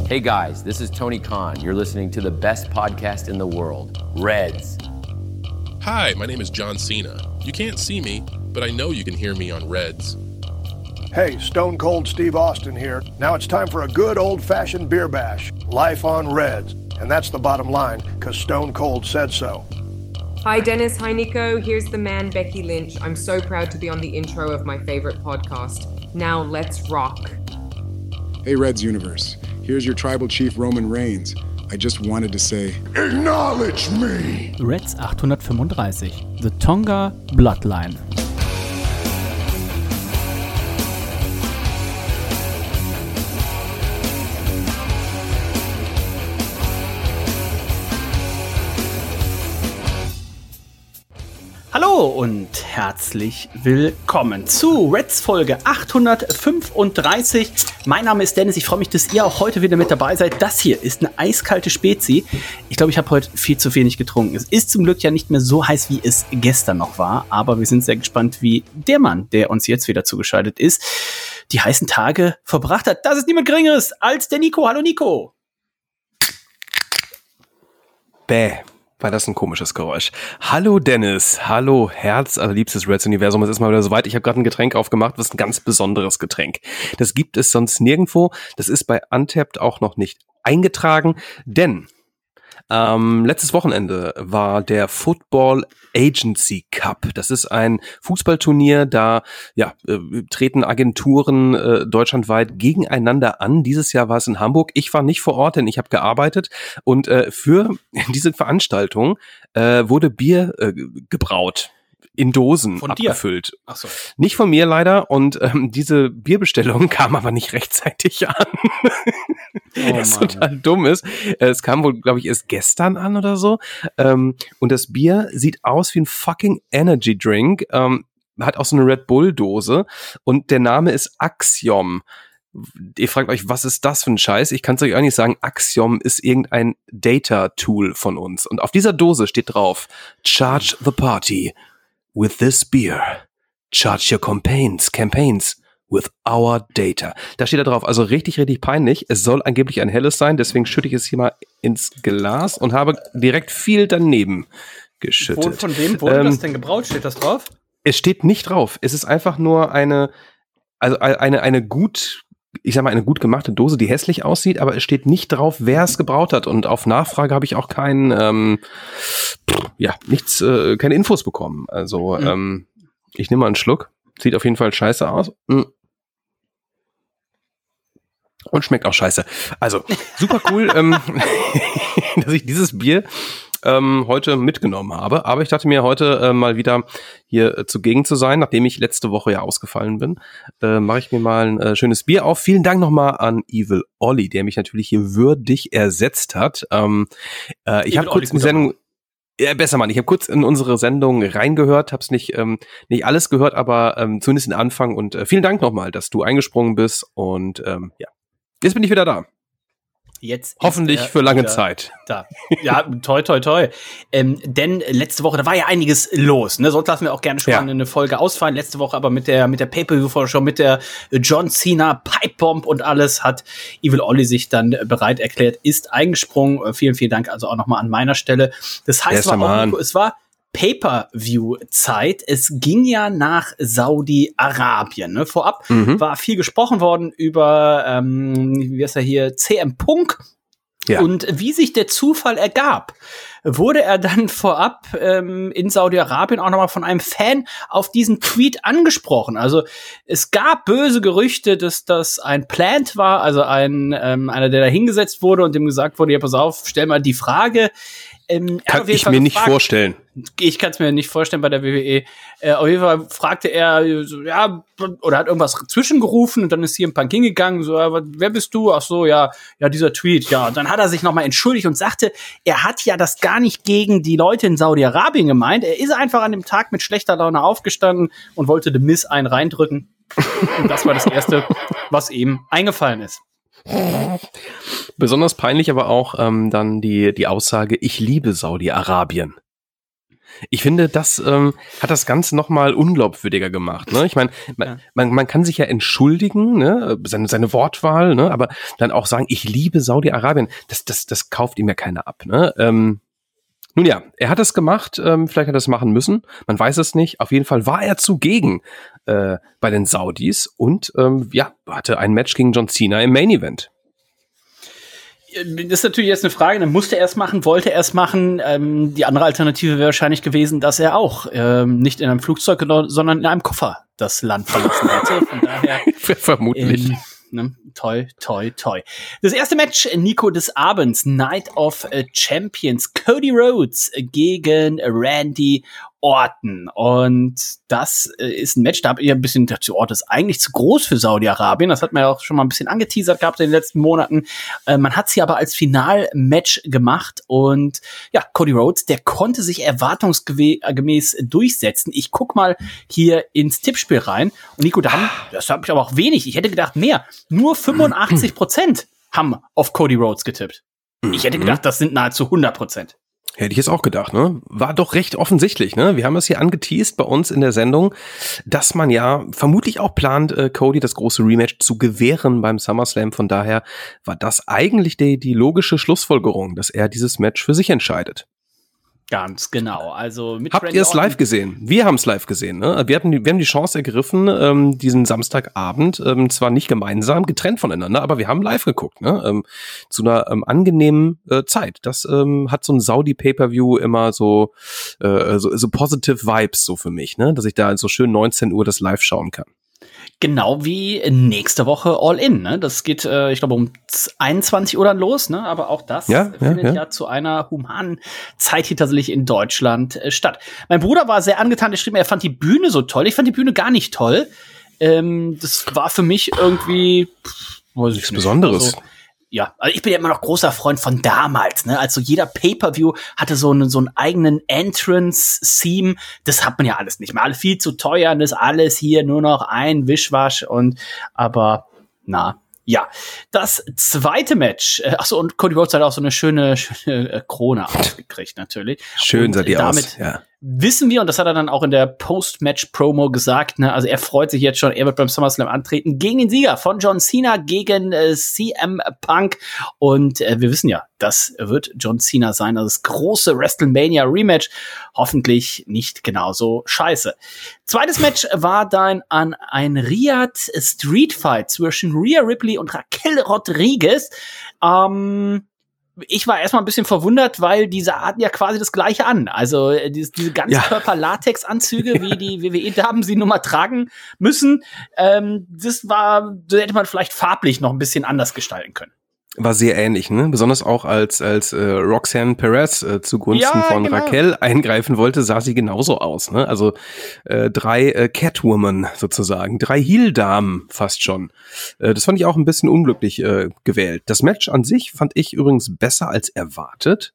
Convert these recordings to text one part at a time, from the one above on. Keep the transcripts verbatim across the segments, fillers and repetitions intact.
Hey guys, this is Tony Khan. You're listening to the best podcast in the world, Reds. Hi, my name is John Cena. You can't see me, but I know you can hear me on Reds. Hey, Stone Cold Steve Austin here. Now it's time for a good old-fashioned beer bash. Life on Reds. And that's the bottom line, because Stone Cold said so. Hi Dennis, hi Nico, here's the man Becky Lynch. I'm so proud to be on the intro of my favorite podcast. Now let's rock. Hey Reds Universe, here's your tribal chief Roman Reigns. I just wanted to say, acknowledge me! Reds achthundertfünfunddreißig, The Tonga Bloodline. Hallo und herzlich willkommen zu Reds Folge achthundertfünfunddreißig. Mein Name ist Dennis, ich freue mich, dass ihr auch heute wieder mit dabei seid. Das hier ist eine eiskalte Spezi. Ich glaube, ich habe heute viel zu wenig getrunken. Es ist zum Glück ja nicht mehr so heiß, wie es gestern noch war, aber wir sind sehr gespannt, wie der Mann, der uns jetzt wieder zugeschaltet ist, die heißen Tage verbracht hat. Das ist niemand Geringeres als der Nico. Hallo Nico. Bäh. War das ein komisches Geräusch. Hallo Dennis, hallo Herz, allerliebstes Reds-Universum. Es ist mal wieder soweit. Ich habe gerade ein Getränk aufgemacht, was ein ganz besonderes Getränk. Das gibt es sonst nirgendwo. Das ist bei Untappd auch noch nicht eingetragen, denn ähm, letztes Wochenende war der Football Agency Cup. Das ist ein Fußballturnier, da ja äh, treten Agenturen äh, deutschlandweit gegeneinander an. Dieses Jahr war es in Hamburg. Ich war nicht vor Ort, denn ich habe gearbeitet. Und äh, für diese Veranstaltung äh, wurde Bier äh, gebraut. In Dosen von dir? Abgefüllt. Ach so. Nicht von mir leider. Und ähm, diese Bierbestellung kam aber nicht rechtzeitig an. Oh, das total dumm ist. Es kam wohl, glaube ich, erst gestern an oder so. Ähm, und das Bier sieht aus wie ein fucking Energy Drink. Ähm, hat auch so eine Red Bull Dose. Und der Name ist Axiom. Ihr fragt euch, was ist das für ein Scheiß? Ich kann es euch auch nicht sagen. Axiom ist irgendein Data-Tool von uns. Und auf dieser Dose steht drauf: Charge the party with this beer. Charge your campaigns, campaigns with our data. Da steht da drauf, also richtig, richtig peinlich. Es soll angeblich ein helles sein, deswegen schütte ich es hier mal ins Glas und habe direkt viel daneben geschüttet. Wo, von wem wurde ähm, das denn gebraut? Steht das drauf? Es steht nicht drauf. Es ist einfach nur eine, also eine, eine gut, ich sag mal, eine gut gemachte Dose, die hässlich aussieht, aber es steht nicht drauf, wer es gebraut hat. Und auf Nachfrage habe ich auch kein, ähm, ja, nichts, äh, keine Infos bekommen. Also, mhm. ähm, ich nehme mal einen Schluck. Sieht auf jeden Fall scheiße aus. Mhm. Und schmeckt auch scheiße. Also, super cool, ähm, dass ich dieses Bier ähm, heute mitgenommen habe. Aber ich dachte mir, heute äh, mal wieder hier äh, zugegen zu sein, nachdem ich letzte Woche ja ausgefallen bin, äh, mache ich mir mal ein äh, schönes Bier auf. Vielen Dank nochmal an Evil Olli, der mich natürlich hier würdig ersetzt hat. Ähm, äh, ich habe kurz eine Sendung... Ja, besser Mann, ich habe kurz in unsere Sendung reingehört, hab's nicht ähm, nicht alles gehört, aber ähm, zumindest den Anfang. Und äh, vielen Dank nochmal, dass du eingesprungen bist. Und ähm, ja, jetzt bin ich wieder da. Jetzt hoffentlich für lange Zeit. Da. Ja, toi, toi, toi. Ähm, denn letzte Woche, da war ja einiges los. Ne? Sonst lassen wir auch gerne schon ja. mal eine Folge ausfallen. Letzte Woche aber mit der mit der Pay-Per-View-Vorschau, mit der John Cena Pipebomb und alles hat Evil Olli sich dann bereit erklärt, ist eingesprungen. Vielen, vielen Dank also auch nochmal an meiner Stelle. Das heißt, war auch, es war Pay-Per-View-Zeit. Es ging ja nach Saudi-Arabien. Ne? Vorab mhm. war viel gesprochen worden über, ähm, wie heißt er hier, C M Punk. Ja. Und wie sich der Zufall ergab, wurde er dann vorab ähm, in Saudi-Arabien auch nochmal von einem Fan auf diesen Tweet angesprochen. Also es gab böse Gerüchte, dass das ein Plant war, also ein ähm, einer, der da hingesetzt wurde und dem gesagt wurde, ja, pass auf, stell mal die Frage. Ähm, kann ich Fall mir gefragt, nicht vorstellen. Ich kann es mir nicht vorstellen bei der W W E. Äh, auf jeden Fall fragte er, so, ja, oder hat irgendwas zwischengerufen und dann ist hier ein Punk hingegangen, so, ja, wer bist du? Ach so, ja, ja, dieser Tweet, ja. Und dann hat er sich nochmal entschuldigt und sagte, er hat ja das gar nicht gegen die Leute in Saudi-Arabien gemeint. Er ist einfach an dem Tag mit schlechter Laune aufgestanden und wollte The Miz einen reindrücken. Und das war das Erste, was ihm eingefallen ist. Besonders peinlich aber auch ähm, dann die die Aussage, ich liebe Saudi-Arabien. Ich finde, das ähm, hat das Ganze nochmal unglaubwürdiger gemacht. Ne? Ich meine, man, ja. man, man kann sich ja entschuldigen, ne? seine, seine Wortwahl, ne? aber dann auch sagen, ich liebe Saudi-Arabien, das, das, das kauft ihm ja keiner ab. Ne? Ähm, nun ja, er hat es gemacht, ähm, vielleicht hat er es machen müssen, man weiß es nicht. Auf jeden Fall war er zugegen äh, bei den Saudis und ähm, ja, hatte ein Match gegen John Cena im Main Event. Das ist natürlich jetzt eine Frage, dann musste er es machen, wollte er es machen. Ähm, die andere Alternative wäre wahrscheinlich gewesen, dass er auch ähm, nicht in einem Flugzeug, sondern in einem Koffer das Land verlassen hätte. Von daher vermutlich. Ähm, ne, toi, toi, toi. Das erste Match, Nico, des Abends, Night of Champions, Cody Rhodes gegen Randy Orton. Und das äh, ist ein Match, da habe ich ein bisschen gedacht, Orton ist eigentlich zu groß für Saudi-Arabien. Das hat man ja auch schon mal ein bisschen angeteasert gehabt in den letzten Monaten. Äh, man hat sie aber als Finalmatch gemacht. Und ja, Cody Rhodes, der konnte sich erwartungsgemäß durchsetzen. Ich guck mal hier ins Tippspiel rein. Und Nico, da haben, das habe ich aber auch wenig. Ich hätte gedacht, mehr. Nur fünfundachtzig Prozent haben auf Cody Rhodes getippt. Ich hätte gedacht, das sind nahezu hundert Prozent. Hätte ich jetzt auch gedacht, ne? War doch recht offensichtlich, ne? Wir haben es hier angeteast bei uns in der Sendung, dass man ja vermutlich auch plant, äh, Cody das große Rematch zu gewähren beim SummerSlam. Von daher war das eigentlich die, die logische Schlussfolgerung, dass er dieses Match für sich entscheidet. Ganz genau. Also mit Habt ihr es live gesehen? Wir haben es live gesehen. Ne? Wir hatten, die, wir haben die Chance ergriffen, ähm, diesen Samstagabend, ähm, zwar nicht gemeinsam, getrennt voneinander, aber wir haben live geguckt, ne? ähm, zu einer ähm, angenehmen äh, Zeit. Das ähm, hat so ein Saudi-Pay-Per-View immer so, äh, so so positive Vibes so für mich, ne? Dass ich da so schön neunzehn Uhr das live schauen kann. Genau wie nächste Woche All In, ne? Das geht, äh, ich glaube, um einundzwanzig Uhr dann los, ne? Aber auch das ja, findet ja, ja. ja zu einer humanen Zeit hier tatsächlich in Deutschland äh, statt. Mein Bruder war sehr angetan, der schrieb mir, er fand die Bühne so toll. Ich fand die Bühne gar nicht toll. Ähm, das war für mich irgendwie pff, weiß ich nichts nicht. Besonderes. Also, ja, also ich bin ja immer noch großer Freund von damals, ne? Also jeder Pay-Per-View hatte so einen, so einen eigenen Entrance-Theme. Das hat man ja alles nicht mehr. Alles viel zu teuer und ist alles hier nur noch ein Wischwasch und, aber, na, ja. Das zweite Match, äh, achso, und Cody Rhodes hat auch so eine schöne, schöne äh, Krone aufgekriegt, natürlich. Schön sah die damit aus, ja. Wissen wir, und das hat er dann auch in der Post-Match-Promo gesagt, ne, also er freut sich jetzt schon, er wird beim SummerSlam antreten gegen den Sieger von John Cena gegen äh, C M Punk und äh, wir wissen ja, das wird John Cena sein, also das große WrestleMania-Rematch, hoffentlich nicht genauso scheiße. Zweites Match war dann an ein Riyadh Street Fight zwischen Rhea Ripley und Raquel Rodriguez. Ähm, Ich war erstmal ein bisschen verwundert, weil diese hatten ja quasi das Gleiche an. Also diese, diese Ganzkörper-Latex-Anzüge, wie die W W E-Damen sie nun mal tragen müssen, ähm, das war, das hätte man vielleicht farblich noch ein bisschen anders gestalten können. War sehr ähnlich, ne? Besonders auch als als äh, Roxanne Perez äh, zugunsten ja, von genau. Raquel eingreifen wollte, sah sie genauso aus, ne? Also äh, drei äh, Catwoman sozusagen, drei Heel-Damen fast schon. Äh, das fand ich auch ein bisschen unglücklich äh, gewählt. Das Match an sich fand ich übrigens besser als erwartet.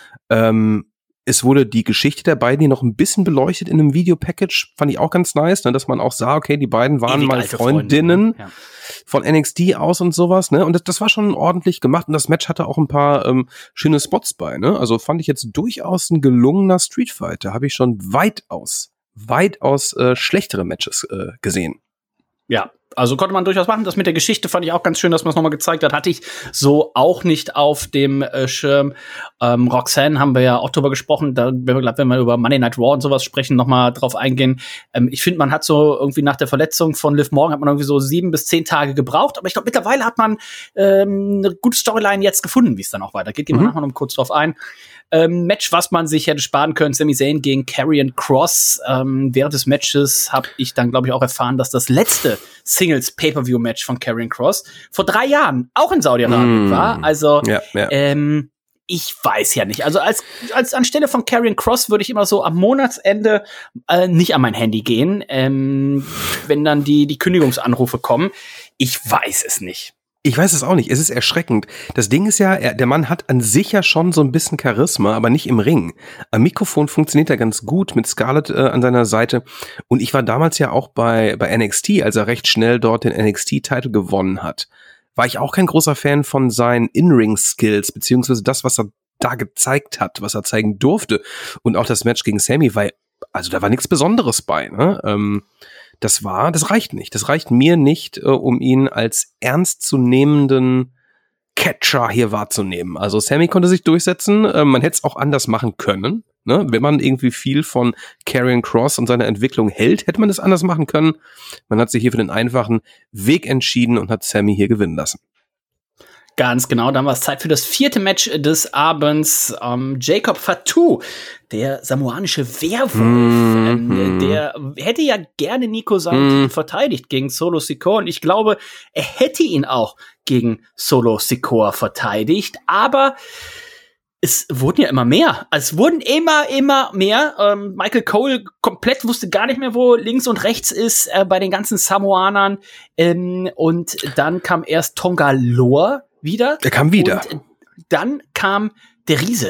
Ähm, Es wurde die Geschichte der beiden hier noch ein bisschen beleuchtet in einem Videopackage, fand ich auch ganz nice, ne, dass man auch sah, okay, die beiden waren Ewig mal alte Freundinnen Freunde, ja. von N X T aus und sowas, ne, und das, das war schon ordentlich gemacht und das Match hatte auch ein paar ähm, schöne Spots bei, ne, also fand ich jetzt durchaus ein gelungener Streetfight, da habe ich schon weitaus, weitaus äh, schlechtere Matches äh, gesehen. Ja, also konnte man durchaus machen. Das mit der Geschichte fand ich auch ganz schön, dass man es nochmal gezeigt hat. Hatte ich so auch nicht auf dem äh, Schirm. Ähm, Roxanne haben wir ja auch drüber gesprochen. Da, wenn wir, glaub, wenn wir über Monday Night Raw und sowas sprechen, nochmal drauf eingehen. Ähm, ich finde, man hat so irgendwie nach der Verletzung von Liv Morgan hat man irgendwie so sieben bis zehn Tage gebraucht. Aber ich glaube, mittlerweile hat man ähm, eine gute Storyline jetzt gefunden, wie es dann auch weitergeht. Gehen wir mhm. nachher noch kurz drauf ein. Ähm, Match, was man sich hätte sparen können, Sami Zayn gegen Karrion Kross. Ähm, während des Matches habe ich dann, glaube ich, auch erfahren, dass das letzte Singles-Pay-Per-View-Match von Karrion Kross vor drei Jahren auch in Saudi-Arabien mm. war. Also, ja, ja. Ähm, ich weiß ja nicht. Also als als anstelle von Karrion Kross würde ich immer so am Monatsende äh, nicht an mein Handy gehen, ähm, wenn dann die die Kündigungsanrufe kommen. Ich weiß es nicht. Ich weiß es auch nicht. Es ist erschreckend. Das Ding ist ja, er, der Mann hat an sich ja schon so ein bisschen Charisma, aber nicht im Ring. Am Mikrofon funktioniert er ganz gut mit Scarlett äh, an seiner Seite. Und ich war damals ja auch bei bei N X T, als er recht schnell dort den N X T-Titel gewonnen hat. War ich auch kein großer Fan von seinen In-Ring-Skills, beziehungsweise das, was er da gezeigt hat, was er zeigen durfte. Und auch das Match gegen Sammy war, also da war nichts Besonderes bei, ne? Ähm, das war, das reicht nicht. Das reicht mir nicht, äh, um ihn als ernstzunehmenden Catcher hier wahrzunehmen. Also Sammy konnte sich durchsetzen, äh, man hätte es auch anders machen können. Ne? Wenn man irgendwie viel von Karrion Kross und seiner Entwicklung hält, hätte man das anders machen können. Man hat sich hier für den einfachen Weg entschieden und hat Sammy hier gewinnen lassen. Ganz genau, dann war es Zeit für das vierte Match des Abends. Ähm, Jacob Fatu, der samoanische Werwolf, mm-hmm. ähm, der hätte ja gerne Nico seinen mm. Titel verteidigt gegen Solo Sikoa. Und ich glaube, er hätte ihn auch gegen Solo Sikoa verteidigt. Aber es wurden ja immer mehr. Es wurden immer, immer mehr. Ähm, Michael Cole komplett wusste gar nicht mehr, wo links und rechts ist äh, bei den ganzen Samoanern. Ähm, und dann kam erst Tonga Loa wieder. Der kam wieder. Und dann kam der Riese.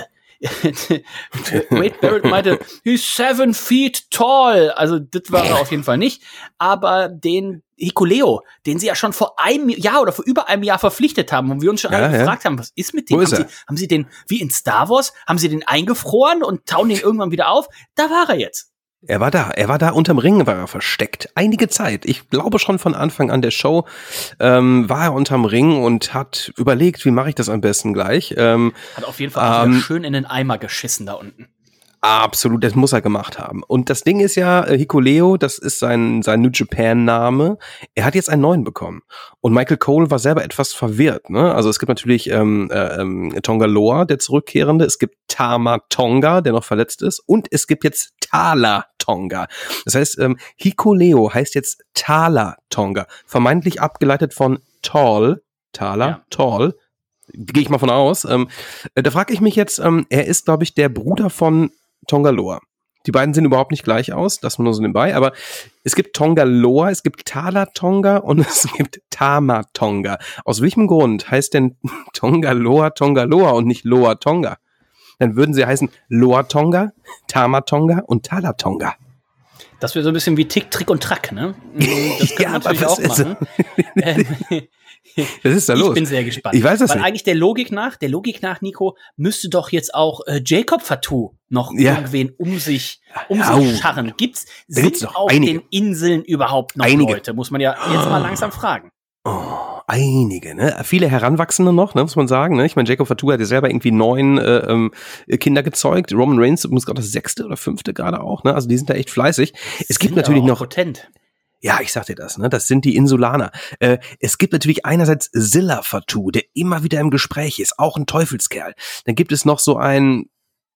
Wade Barrett meinte, he's seven feet tall. Also das war er auf jeden Fall nicht. Aber den Hikuleo, den sie ja schon vor einem Jahr oder vor über einem Jahr verpflichtet haben und wir uns schon ja, alle ja. gefragt haben, was ist mit dem? Wo ist haben, er? Sie, haben sie den, wie in Star Wars, haben sie den eingefroren und tauen den irgendwann wieder auf? Da war er jetzt. Er war da, er war da unterm Ring, war er versteckt. Einige Zeit. Ich glaube schon von Anfang an der Show ähm, war er unterm Ring und hat überlegt, wie mache ich das am besten gleich. Ähm, hat auf jeden Fall ähm, schön in den Eimer geschissen da unten. Absolut, das muss er gemacht haben. Und das Ding ist ja, äh, Hikuleo, das ist sein sein New Japan-Name. Er hat jetzt einen neuen bekommen. Und Michael Cole war selber etwas verwirrt. Ne? Also es gibt natürlich ähm, äh, ähm, Tonga Loa, der Zurückkehrende. Es gibt Tama Tonga, der noch verletzt ist. Und es gibt jetzt Tala Tonga. Das heißt, ähm, Hikuleo heißt jetzt Tala Tonga. Vermeintlich abgeleitet von Tall, Tala, ja. Tall. Gehe ich mal von aus. Ähm, äh, da frage ich mich jetzt, ähm, er ist, glaube ich, der Bruder von Tonga Loa. Die beiden sehen überhaupt nicht gleich aus, das nur so nebenbei, aber es gibt Tonga Loa, es gibt Tala Tonga und es gibt Tama Tonga. Aus welchem Grund heißt denn Tonga Loa Tonga Loa und nicht Loa Tonga? Dann würden sie heißen Loa Tonga, Tama Tonga und Tala Tonga. Das wäre so ein bisschen wie Tick, Trick und Track, ne? Das können ja, wir natürlich auch machen. Was ist da los? Ich bin sehr gespannt. Ich weiß das Weil nicht. eigentlich der Logik nach, der Logik nach, Nico, müsste doch jetzt auch äh, Jacob Fatu noch ja. irgendwen um sich, um ja, sich scharren. Gibt's, da sind gibt's noch auf einige. den Inseln überhaupt noch Einige. Leute? Muss man ja jetzt mal langsam fragen. Oh, einige, ne? Viele Heranwachsende noch, ne, muss man sagen. Ne? Ich meine, Jacob Fatu hat ja selber irgendwie neun äh, ähm, Kinder gezeugt. Roman Reigns muss gerade das sechste oder fünfte gerade auch, ne? Also die sind da echt fleißig. Es sind gibt natürlich aber auch noch potent. Ja, ich sag dir das, ne? Das sind die Insulaner. Äh, es gibt natürlich einerseits Zilla Fatu, der immer wieder im Gespräch ist, auch ein Teufelskerl. Dann gibt es noch so einen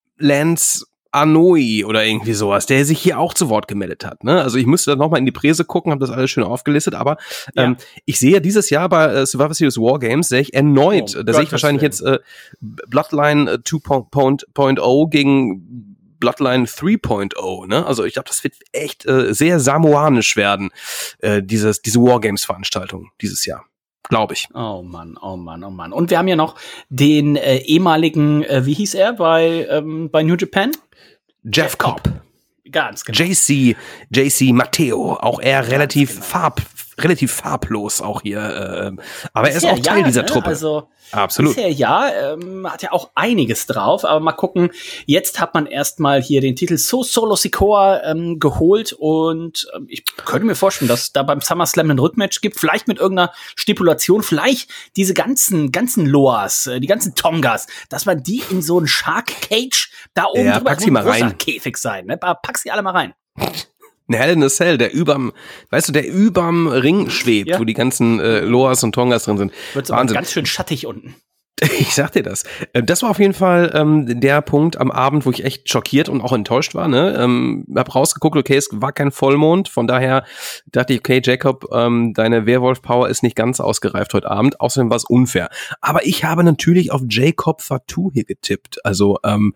Lance Anoa'i oder irgendwie sowas, der sich hier auch zu Wort gemeldet hat. Ne? Also ich müsste da nochmal in die Präse gucken, habe das alles schön aufgelistet, aber ähm, ja. ich sehe dieses Jahr bei äh, Survivor Series Wargames, sehe ich erneut, oh, da sehe ich wahrscheinlich jetzt äh, Bloodline zwei Punkt null gegen Bloodline drei Punkt null, ne? Also ich glaube, das wird echt äh, sehr samoanisch werden, äh, dieses, diese Wargames-Veranstaltung dieses Jahr. Glaube ich. Oh Mann, oh Mann, oh Mann. Und wir haben ja noch den äh, ehemaligen, äh, wie hieß er bei, ähm, bei New Japan? Jeff Cobb. Ganz genau. J C, J C Matteo, auch er relativ genau. farb, relativ farblos auch hier, äh, aber er ist auch Teil ja, dieser ne? Truppe. Also absolut. Bisher ja, ähm, hat ja auch einiges drauf, aber mal gucken, jetzt hat man erstmal hier den Titel So Solo Sikoa ähm, geholt und ähm, ich könnte mir vorstellen, dass es da beim SummerSlam ein Rückmatch gibt, vielleicht mit irgendeiner Stipulation, vielleicht diese ganzen, ganzen Loas, äh, die ganzen Tongas, dass man die in so einen Shark Cage da oben ja, drüber, pack sie mal rein. Käfig sein, ne? Pack sie alle mal rein. Eine Hell in a Cell, der überm, weißt du, der überm Ring schwebt, ja. wo die ganzen äh, Loas und Tongas drin sind. Wird so ganz schön schattig unten. Ich sag dir das. Das war auf jeden Fall ähm, der Punkt am Abend, wo ich echt schockiert und auch enttäuscht war. Ne? Ähm, hab rausgeguckt, okay, es war kein Vollmond. Von daher dachte ich, okay, Jacob, ähm, deine Werwolf-Power ist nicht ganz ausgereift heute Abend. Außerdem war es unfair. Aber ich habe natürlich auf Jacob Fatu hier getippt. Also ähm,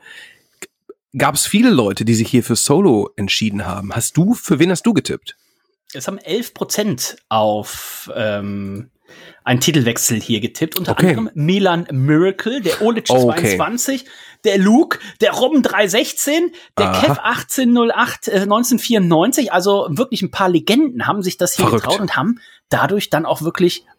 gab es viele Leute, die sich hier für Solo entschieden haben. Hast du, für wen hast du getippt? Es haben elf Prozent auf ähm, einen Titelwechsel hier getippt. Unter okay. anderem Milan Miracle, der Olic oh, okay. zweiundzwanzig, der Luke, der Robben drei sechzehn, der Aha. Kev achtzehn null acht äh, neunzehnhundertvierundneunzig. Also wirklich ein paar Legenden haben sich das hier Verrückt. getraut und haben dadurch dann auch wirklich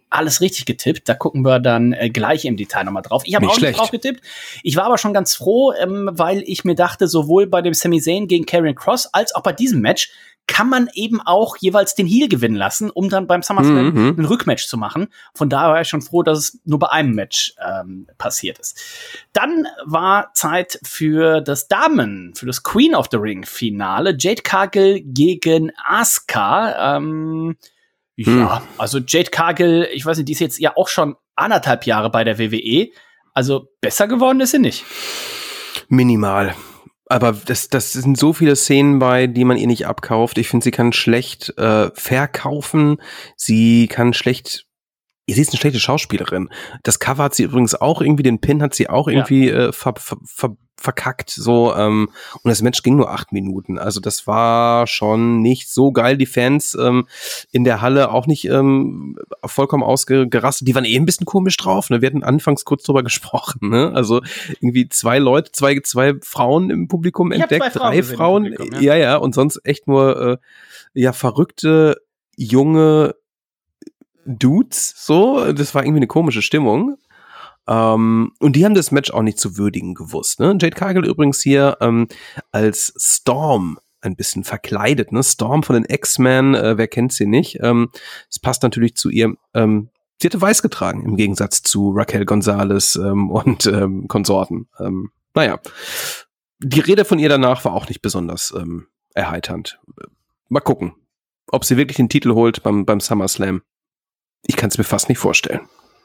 alles richtig getippt. Da gucken wir dann äh, gleich im Detail nochmal drauf. Ich habe auch nicht drauf getippt. Ich war aber schon ganz froh, ähm, weil ich mir dachte, sowohl bei dem Sami Zayn gegen Karrion Kross als auch bei diesem Match kann man eben auch jeweils den Heel gewinnen lassen, um dann beim SummerSlam mhm. ein Rückmatch zu machen. Von daher war ich schon froh, dass es nur bei einem Match ähm, passiert ist. Dann war Zeit für das Damen, für das Queen of the Ring Finale. Jade Cargill gegen Asuka. Ähm, hm. Ja, also Jade Cargill, ich weiß nicht, die ist jetzt ja auch schon anderthalb Jahre bei der W W E. Also besser geworden ist sie nicht. Minimal. Aber das, das sind so viele Szenen bei, die man ihr nicht abkauft. Ich finde, sie kann schlecht äh, verkaufen. Sie kann schlecht. Sie ist eine schlechte Schauspielerin. Das Cover hat sie übrigens auch irgendwie, den Pin hat sie auch irgendwie ja. äh, ver, ver, ver, verkackt. So ähm, und das Match ging nur acht Minuten. Also das war schon nicht so geil. Die Fans ähm, in der Halle auch nicht ähm, vollkommen ausgerastet. Die waren eh ein bisschen komisch drauf. Ne? Wir hatten anfangs kurz drüber gesprochen. Ne? Also irgendwie zwei Leute, zwei zwei Frauen im Publikum ich entdeckt, Frauen drei Frauen. Publikum, ja. ja, ja. Und sonst echt nur äh, ja verrückte junge Dudes, so, das war irgendwie eine komische Stimmung. Ähm, und die haben das Match auch nicht zu würdigen gewusst, ne? Jade Cargill übrigens hier ähm, als Storm ein bisschen verkleidet, ne? Storm von den X-Men, äh, wer kennt sie nicht? Ähm, es passt natürlich zu ihr, ähm, sie hatte weiß getragen, im Gegensatz zu Raquel Gonzalez ähm, und ähm, Konsorten. Ähm, naja, die Rede von ihr danach war auch nicht besonders ähm, erheiternd. Mal gucken, ob sie wirklich den Titel holt beim, beim SummerSlam. Ich kann es mir fast nicht vorstellen.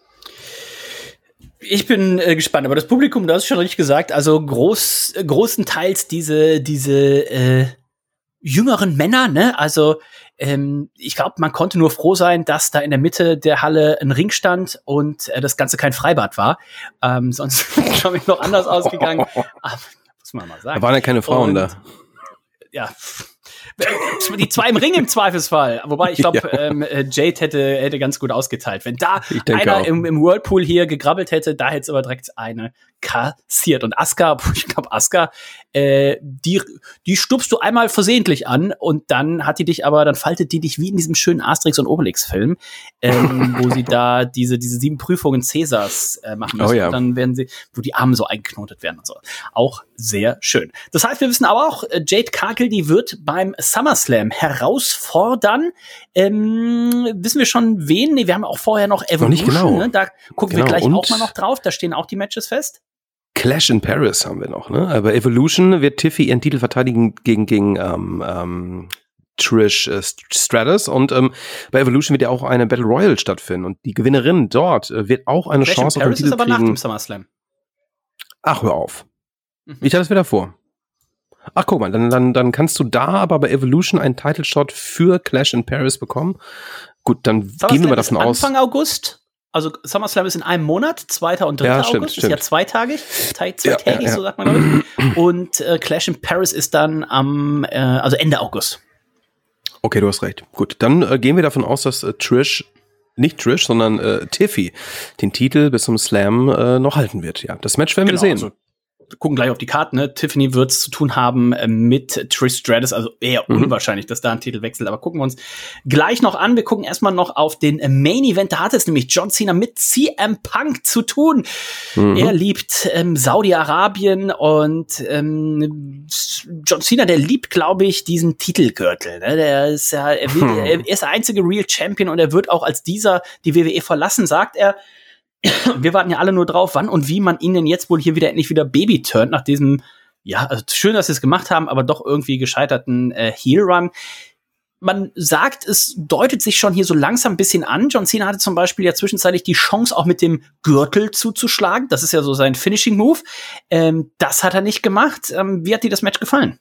Ich bin äh, gespannt, aber das Publikum, du hast es schon richtig gesagt, also groß, äh, großenteils diese, diese äh, jüngeren Männer, ne? Also ähm, ich glaube, man konnte nur froh sein, dass da in der Mitte der Halle ein Ring stand und äh, das Ganze kein Freibad war. Ähm, sonst wäre es, glaube ich, noch anders ausgegangen. Aber, muss man mal sagen. Da waren ja keine Frauen und, da. Ja, die zwei im Ring im Zweifelsfall. Wobei, ich glaube, ja. ähm, Jade hätte, hätte ganz gut ausgeteilt. Wenn da einer im, im Whirlpool hier gegrabbelt hätte, da hätte es aber direkt eine kassiert. Und Asuka, ich glaube, Asuka, äh, die, die stupst du einmal versehentlich an und dann hat die dich aber, dann faltet die dich wie in diesem schönen Asterix und Obelix-Film, ähm, wo sie da diese, diese sieben Prüfungen Cäsars äh, machen müssen. Oh ja. Und dann werden sie, wo die Arme so eingeknotet werden und so. Auch sehr schön. Das heißt, wir wissen aber auch, Jade Cargill, die wird beim SummerSlam herausfordern. Ähm, wissen wir schon wen? Nee, wir haben auch vorher noch Evolution. Noch nicht genau. Ne? Da gucken genau. wir gleich und auch mal noch drauf. Da stehen auch die Matches fest. Clash in Paris haben wir noch, ne? Aber Evolution wird Tiffy ihren Titel verteidigen gegen, gegen ähm, ähm, Trish äh, Stratus und ähm, bei Evolution wird ja auch eine Battle Royale stattfinden und die Gewinnerin dort äh, wird auch eine Clash Chance auf den Titel ist aber kriegen. Nach dem SummerSlam. Ach, hör auf. Mhm. Ich hatte es wieder vor. Ach, guck mal, dann, dann, dann kannst du da aber bei Evolution einen Title Shot für Clash in Paris bekommen. Gut, dann SummerSlam gehen wir mal davon ist aus. Anfang August. Also SummerSlam ist in einem Monat, zweiter und dritter ja, stimmt, August, stimmt. ist ja zweitagig, zweitägig, ja, ja, ja. so sagt man, glaube ich. Und äh, Clash in Paris ist dann am, äh, also Ende August. Okay, du hast recht. Gut, dann äh, gehen wir davon aus, dass äh, Trish, nicht Trish, sondern äh, Tiffy den Titel bis zum Slam äh, noch halten wird. Ja, das Match werden genau, wir sehen. Also wir gucken gleich auf die Karten, ne? Tiffany wird es zu tun haben äh, mit Trish Stratus, also eher mhm. unwahrscheinlich, dass da ein Titel wechselt, aber gucken wir uns gleich noch an. Wir gucken erstmal noch auf den äh, Main Event, da hat es nämlich John Cena mit C M Punk zu tun. Mhm. Er liebt ähm, Saudi-Arabien und ähm, John Cena, der liebt, glaube ich, diesen Titelgürtel. Ne? Der ist ja, er, will, mhm. er ist der einzige Real Champion und er wird auch als dieser die W W E verlassen, sagt er. Wir warten ja alle nur drauf, wann und wie man ihn denn jetzt wohl hier wieder endlich wieder Baby turnt, nach diesem, ja, also schön, dass sie es gemacht haben, aber doch irgendwie gescheiterten äh, Heel-Run. Man sagt, es deutet sich schon hier so langsam ein bisschen an. John Cena hatte zum Beispiel ja zwischenzeitlich die Chance, auch mit dem Gürtel zuzuschlagen. Das ist ja so sein Finishing-Move. Ähm, das hat er nicht gemacht. Ähm, wie hat dir das Match gefallen?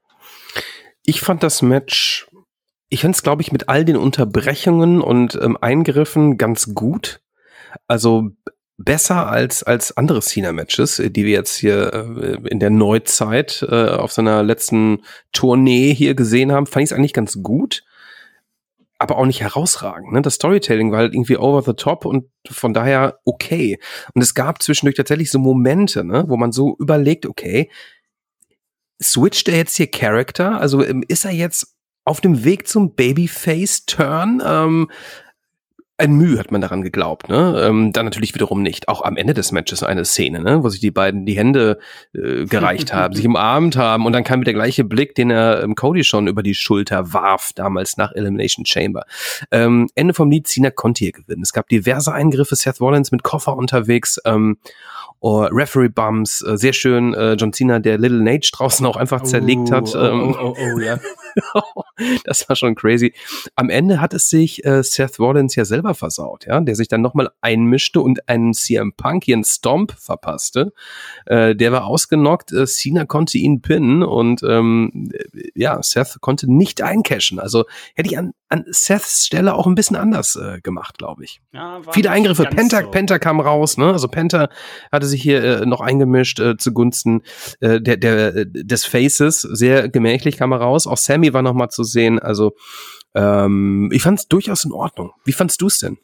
Ich fand das Match, ich fand es, glaube ich, mit all den Unterbrechungen und ähm, Eingriffen ganz gut. Also besser als als andere Cena-Matches, die wir jetzt hier äh, in der Neuzeit äh, auf seiner letzten Tournee hier gesehen haben, fand ich es eigentlich ganz gut, aber auch nicht herausragend. Ne? Das Storytelling war halt irgendwie over the top und von daher okay. Und es gab zwischendurch tatsächlich so Momente, ne, wo man so überlegt, okay, switcht er jetzt hier Character? Also ähm, ist er jetzt auf dem Weg zum Babyface-Turn? Ähm, ein Mühe hat man daran geglaubt, ne? Ähm, dann natürlich wiederum nicht. Auch am Ende des Matches eine Szene, ne? Wo sich die beiden die Hände äh, gereicht haben, sich umarmt haben und dann kam wieder der gleiche Blick, den er ähm, Cody schon über die Schulter warf, damals nach Elimination Chamber. Ähm, Ende vom Lied, Cena konnte hier gewinnen. Es gab diverse Eingriffe, Seth Rollins mit Koffer unterwegs, ähm, oh, Referee-Bumps, äh, sehr schön, äh, John Cena, der Little Nate draußen auch einfach zerlegt hat. Oh, Ähm, oh, oh, oh, ja. Das war schon crazy. Am Ende hat es sich äh, Seth Rollins ja selber versaut, ja, der sich dann nochmal einmischte und einen C M Punk hier einen Stomp verpasste. Äh, der war ausgenockt, äh, Cena konnte ihn pinnen und ähm, ja, Seth konnte nicht eincashen. Also hätte ich an, an Seths Stelle auch ein bisschen anders äh, gemacht, glaube ich. Ja, viele Eingriffe, Penta, so. Penta kam raus, ne? Also Penta hatte sich hier äh, noch eingemischt äh, zugunsten äh, der, der, des Faces, sehr gemächlich kam er raus. Auch Sammy war noch mal zu sehen. Also ähm, ich fand es durchaus in Ordnung. Wie fandst du es denn?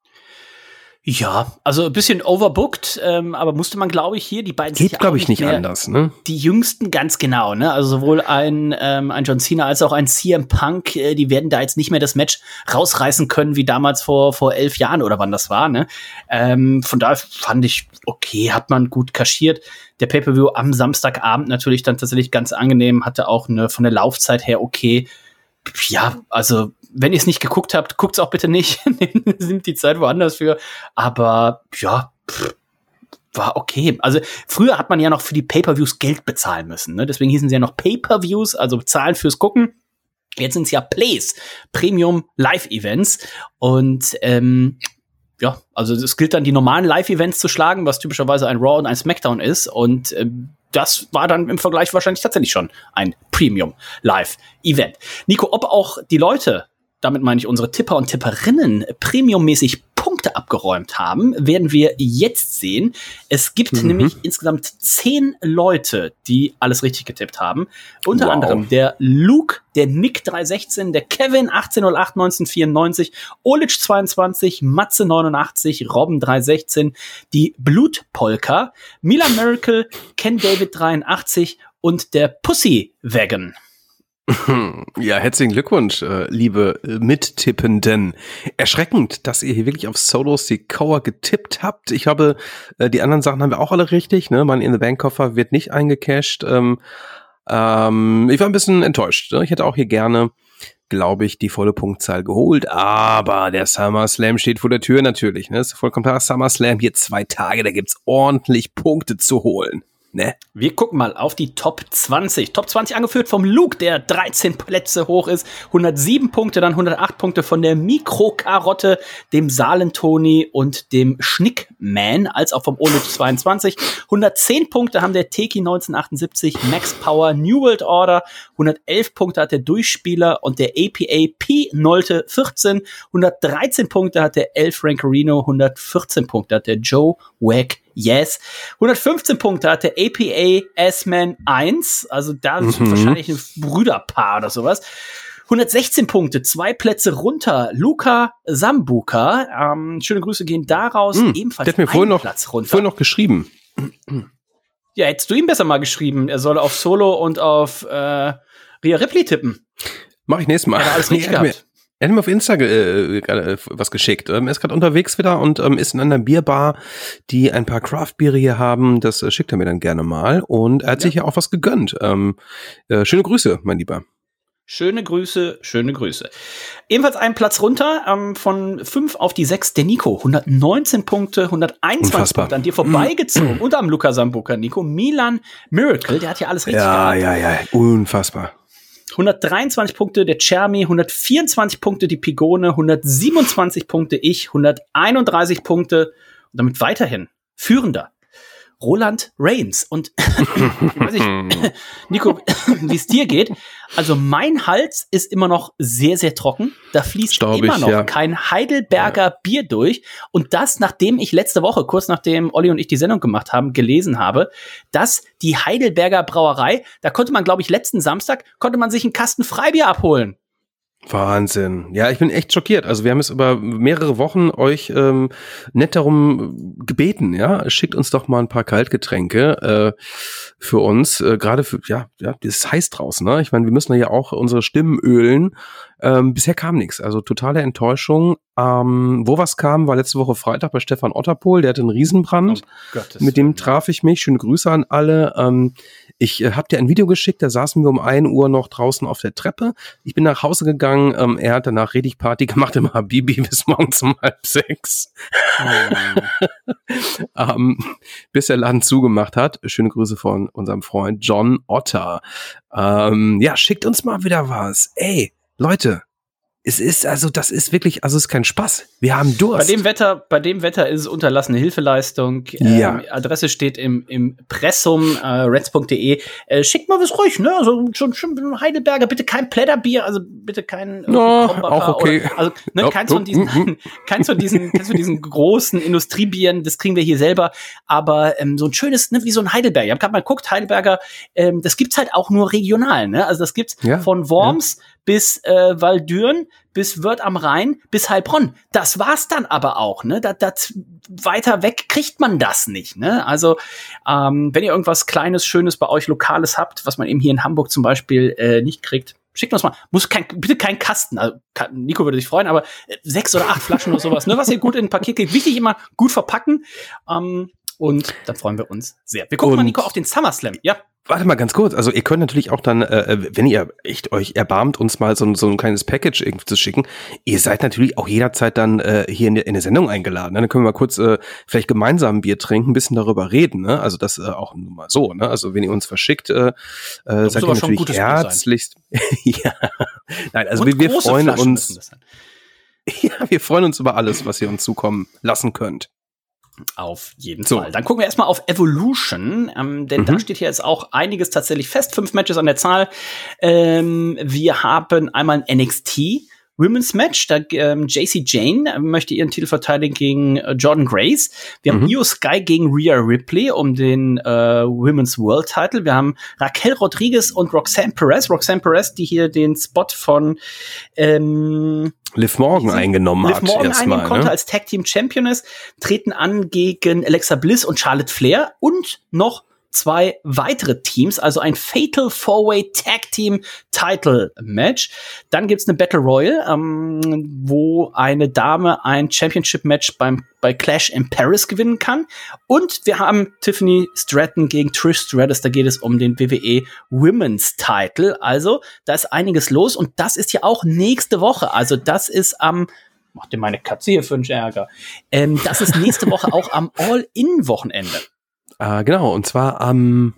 Ja, also ein bisschen overbooked, ähm, aber musste man, glaube ich, hier die beiden geht, glaube ich, nicht mehr anders, ne? Die jüngsten ganz genau, ne? Also sowohl ein ähm, ein John Cena als auch ein C M Punk, äh, die werden da jetzt nicht mehr das Match rausreißen können wie damals vor vor elf Jahren oder wann das war, ne? Ähm, von daher fand ich okay, hat man gut kaschiert. Der Pay-per-View am Samstagabend natürlich dann tatsächlich ganz angenehm, hatte auch eine von der Laufzeit her okay. Ja, also wenn ihr es nicht geguckt habt, guckt's auch bitte nicht. Nimmt die Zeit woanders für. Aber ja, pff, war okay. Also früher hat man ja noch für die Pay-per-Views Geld bezahlen müssen. Ne? Deswegen hießen sie ja noch Pay-per-Views, also bezahlen fürs Gucken. Jetzt sind es ja Plays, Premium Live-Events. Und ähm, ja, also es gilt dann, die normalen Live-Events zu schlagen, was typischerweise ein Raw und ein SmackDown ist. Und ähm, das war dann im Vergleich wahrscheinlich tatsächlich schon ein Premium Live-Event. Nico, ob auch die Leute, damit meine ich unsere Tipper und Tipperinnen, premiummäßig Punkte abgeräumt haben, werden wir jetzt sehen. Es gibt mhm. nämlich insgesamt zehn Leute, die alles richtig getippt haben. Unter wow. anderem der Luke, der Nick drei sechzehn, der Kevin achtzehn null acht neunzehnhundertvierundneunzig, Olic zweiundzwanzig, Matze neunundachtzig, Robben drei sechzehn, die Blutpolka, Milan Miracle, Ken David dreiundachtzig und der Pussy Wagon. Ja, herzlichen Glückwunsch, äh, liebe äh, Mittippenden. Erschreckend, dass ihr hier wirklich auf Solo Sikoa getippt habt. Ich habe, äh, die anderen Sachen haben wir auch alle richtig, ne? Mein In-the-Bank-Koffer wird nicht eingecashed. Ähm, ähm, ich war ein bisschen enttäuscht. Ne? Ich hätte auch hier gerne, glaube ich, die volle Punktzahl geholt. Aber der SummerSlam steht vor der Tür natürlich. Ne? Das ist vollkommen klar. SummerSlam hier zwei Tage, da gibt's ordentlich Punkte zu holen. Ne? Wir gucken mal auf die Top zwanzig. Top zwanzig angeführt vom Luke, der dreizehn Plätze hoch ist. hundertsieben Punkte, dann hundertacht Punkte von der Mikrokarotte, dem Salentoni und dem Schnickman, als auch vom Olic zweiundzwanzig. hundertzehn Punkte haben der Teki neunzehnhundertachtundsiebzig, Max Power, New World Order. hundertelf Punkte hat der Durchspieler und der A P A P Nolte vierzehn. hundertdreizehn Punkte hat der El Frankerino. hundertvierzehn Punkte hat der Joe Wack Yes. hundertfünfzehn Punkte hat der A P A S-Man eins. Also da ist mhm. wahrscheinlich ein Brüderpaar oder sowas. hundertsechzehn Punkte, zwei Plätze runter. Luca Sambuca. Ähm, schöne Grüße gehen daraus. Mhm. Ebenfalls der hat mir vorhin noch, Platz runter. vorhin noch geschrieben. Ja, hättest du ihm besser mal geschrieben. Er soll auf Solo und auf äh, Rhea Ripley tippen. Mach ich nächstes Mal. Er hat alles richtig gehabt. Er hat mir auf Insta äh, äh, was geschickt. Ähm, er ist gerade unterwegs wieder und ähm, ist in einer Bierbar, die ein paar Craft-Biere hier haben. Das äh, schickt er mir dann gerne mal. Und er hat ja. sich ja auch was gegönnt. Ähm, äh, schöne Grüße, mein Lieber. Schöne Grüße, schöne Grüße. Ebenfalls einen Platz runter, ähm, von fünf auf die sechs, der Nico. hundertneunzehn Punkte, hunderteinundzwanzig Unfassbar. Punkte an dir vorbeigezogen. Mm. Und am Luca Sambuca, Nico. Milan Miracle, der hat ja alles richtig ja, gehabt. Ja, ja, ja, unfassbar. hundertdreiundzwanzig Punkte der Chermi, hundertvierundzwanzig Punkte die Pigone, hundertsiebenundzwanzig Punkte ich, hunderteinunddreißig Punkte und damit weiterhin führender Roland Reigns. Und ich weiß nicht, Nico, wie es dir geht. Also mein Hals ist immer noch sehr, sehr trocken. Da fließt Staubig, immer noch ja. kein Heidelberger ja. Bier durch. Und das, nachdem ich letzte Woche, kurz nachdem Olli und ich die Sendung gemacht haben, gelesen habe, dass die Heidelberger Brauerei, da konnte man, glaube ich, letzten Samstag, konnte man sich einen Kasten Freibier abholen. Wahnsinn. Ja, ich bin echt schockiert. Also wir haben es über mehrere Wochen euch ähm, nett darum gebeten, ja, schickt uns doch mal ein paar Kaltgetränke äh, für uns, äh, gerade für, ja, ja, das ist heiß draußen, ne? Ich meine, wir müssen ja auch unsere Stimmen ölen. Ähm, bisher kam nichts, also totale Enttäuschung. Ähm, wo was kam, war letzte Woche Freitag bei Stefan Otterpohl, der hatte einen Riesenbrand. Oh, Gottes mit dem Willen. traf ich mich. Schöne Grüße an alle. Ähm, ich äh, habe dir ein Video geschickt, da saßen wir um ein Uhr noch draußen auf der Treppe. Ich bin nach Hause gegangen, ähm, er hat danach richtig Party gemacht im Habibi bis morgens um halb sechs. Oh. ähm, bis der Laden zugemacht hat. Schöne Grüße von unserem Freund John Otter. Ähm, ja, schickt uns mal wieder was. Ey, Leute, es ist, also das ist wirklich, also es ist kein Spaß. Wir haben Durst. Bei dem Wetter, bei dem Wetter ist es unterlassene Hilfeleistung. Ja. Ähm, Adresse steht im, im Pressum, äh, reds punkt de. Äh, schickt mal was ruhig, ne? Also schon, schon Heidelberger, bitte kein Plätterbier, also bitte kein No, auch okay. Oder, also ne, Oh, keins oh, von diesen, mm, mm. keins von diesen, keins von diesen großen Industriebieren, das kriegen wir hier selber. Aber ähm, so ein schönes, ne, wie so ein Heidelberger. Ich habe gerade mal geguckt, Heidelberger, ähm, das gibt's halt auch nur regional, ne? Also das gibt's Ja, von Worms ja. bis äh, Waldürn, bis Wörth am Rhein, bis Heilbronn. Das war's dann aber auch, ne? Da, da, weiter weg kriegt man das nicht, ne? Also, ähm, wenn ihr irgendwas Kleines, Schönes bei euch Lokales habt, was man eben hier in Hamburg zum Beispiel äh, nicht kriegt, schickt uns mal. Muss kein, bitte kein Kasten. Also, Nico würde sich freuen, aber äh, sechs oder acht Flaschen oder sowas, ne? Was ihr gut in ein Paket kriegt. Wichtig immer gut verpacken. Ähm, und dann freuen wir uns sehr. Wir gucken Und mal, Nico, auf den SummerSlam. Ja. Warte mal ganz kurz, also ihr könnt natürlich auch dann, äh, wenn ihr echt euch erbarmt, uns mal so ein, so ein kleines Package irgendwie zu schicken, ihr seid natürlich auch jederzeit dann äh, hier in der, in der Sendung eingeladen. Ne? Dann können wir mal kurz äh, vielleicht gemeinsam ein Bier trinken, ein bisschen darüber reden, ne? Also das äh, auch nur mal so, ne? Also wenn ihr uns verschickt, äh, äh, seid ihr natürlich herzlichst. Ja, nein, also wir, wir freuen Flaschen uns. Ja, wir freuen uns über alles, was ihr uns zukommen lassen könnt. Auf jeden so. Fall. Dann gucken wir erstmal auf Evolution, ähm, denn mhm. da steht hier jetzt auch einiges tatsächlich fest. Fünf Matches an der Zahl. Ähm, wir haben einmal ein N X T Women's Match. Da ähm, J C Jane äh, möchte ihren Titel verteidigen gegen äh, Jordan Grace. Wir mhm. haben Io Sky gegen Rhea Ripley um den äh, Women's World Title. Wir haben Raquel Rodriguez und Roxanne Perez. Roxanne Perez, die hier den Spot von ähm, Liv Morgan eingenommen Liv hat. Liv Morgan erst einnehmen mal, konnte ne? als Tag Team Championess, treten an gegen Alexa Bliss und Charlotte Flair und noch zwei weitere Teams, also ein Fatal Four-Way Tag Team Title Match. Dann gibt's eine Battle Royal, ähm, wo eine Dame ein Championship Match beim bei Clash in Paris gewinnen kann. Und wir haben Tiffany Stratton gegen Trish Stratus. Da geht es um den W W E Women's Title. Also da ist einiges los und das ist ja auch nächste Woche. Also das ist am Macht dir meine Katze hier für einen Ärger. Ähm, das ist nächste Woche auch am All-In-Wochenende. Ah, genau, und zwar am,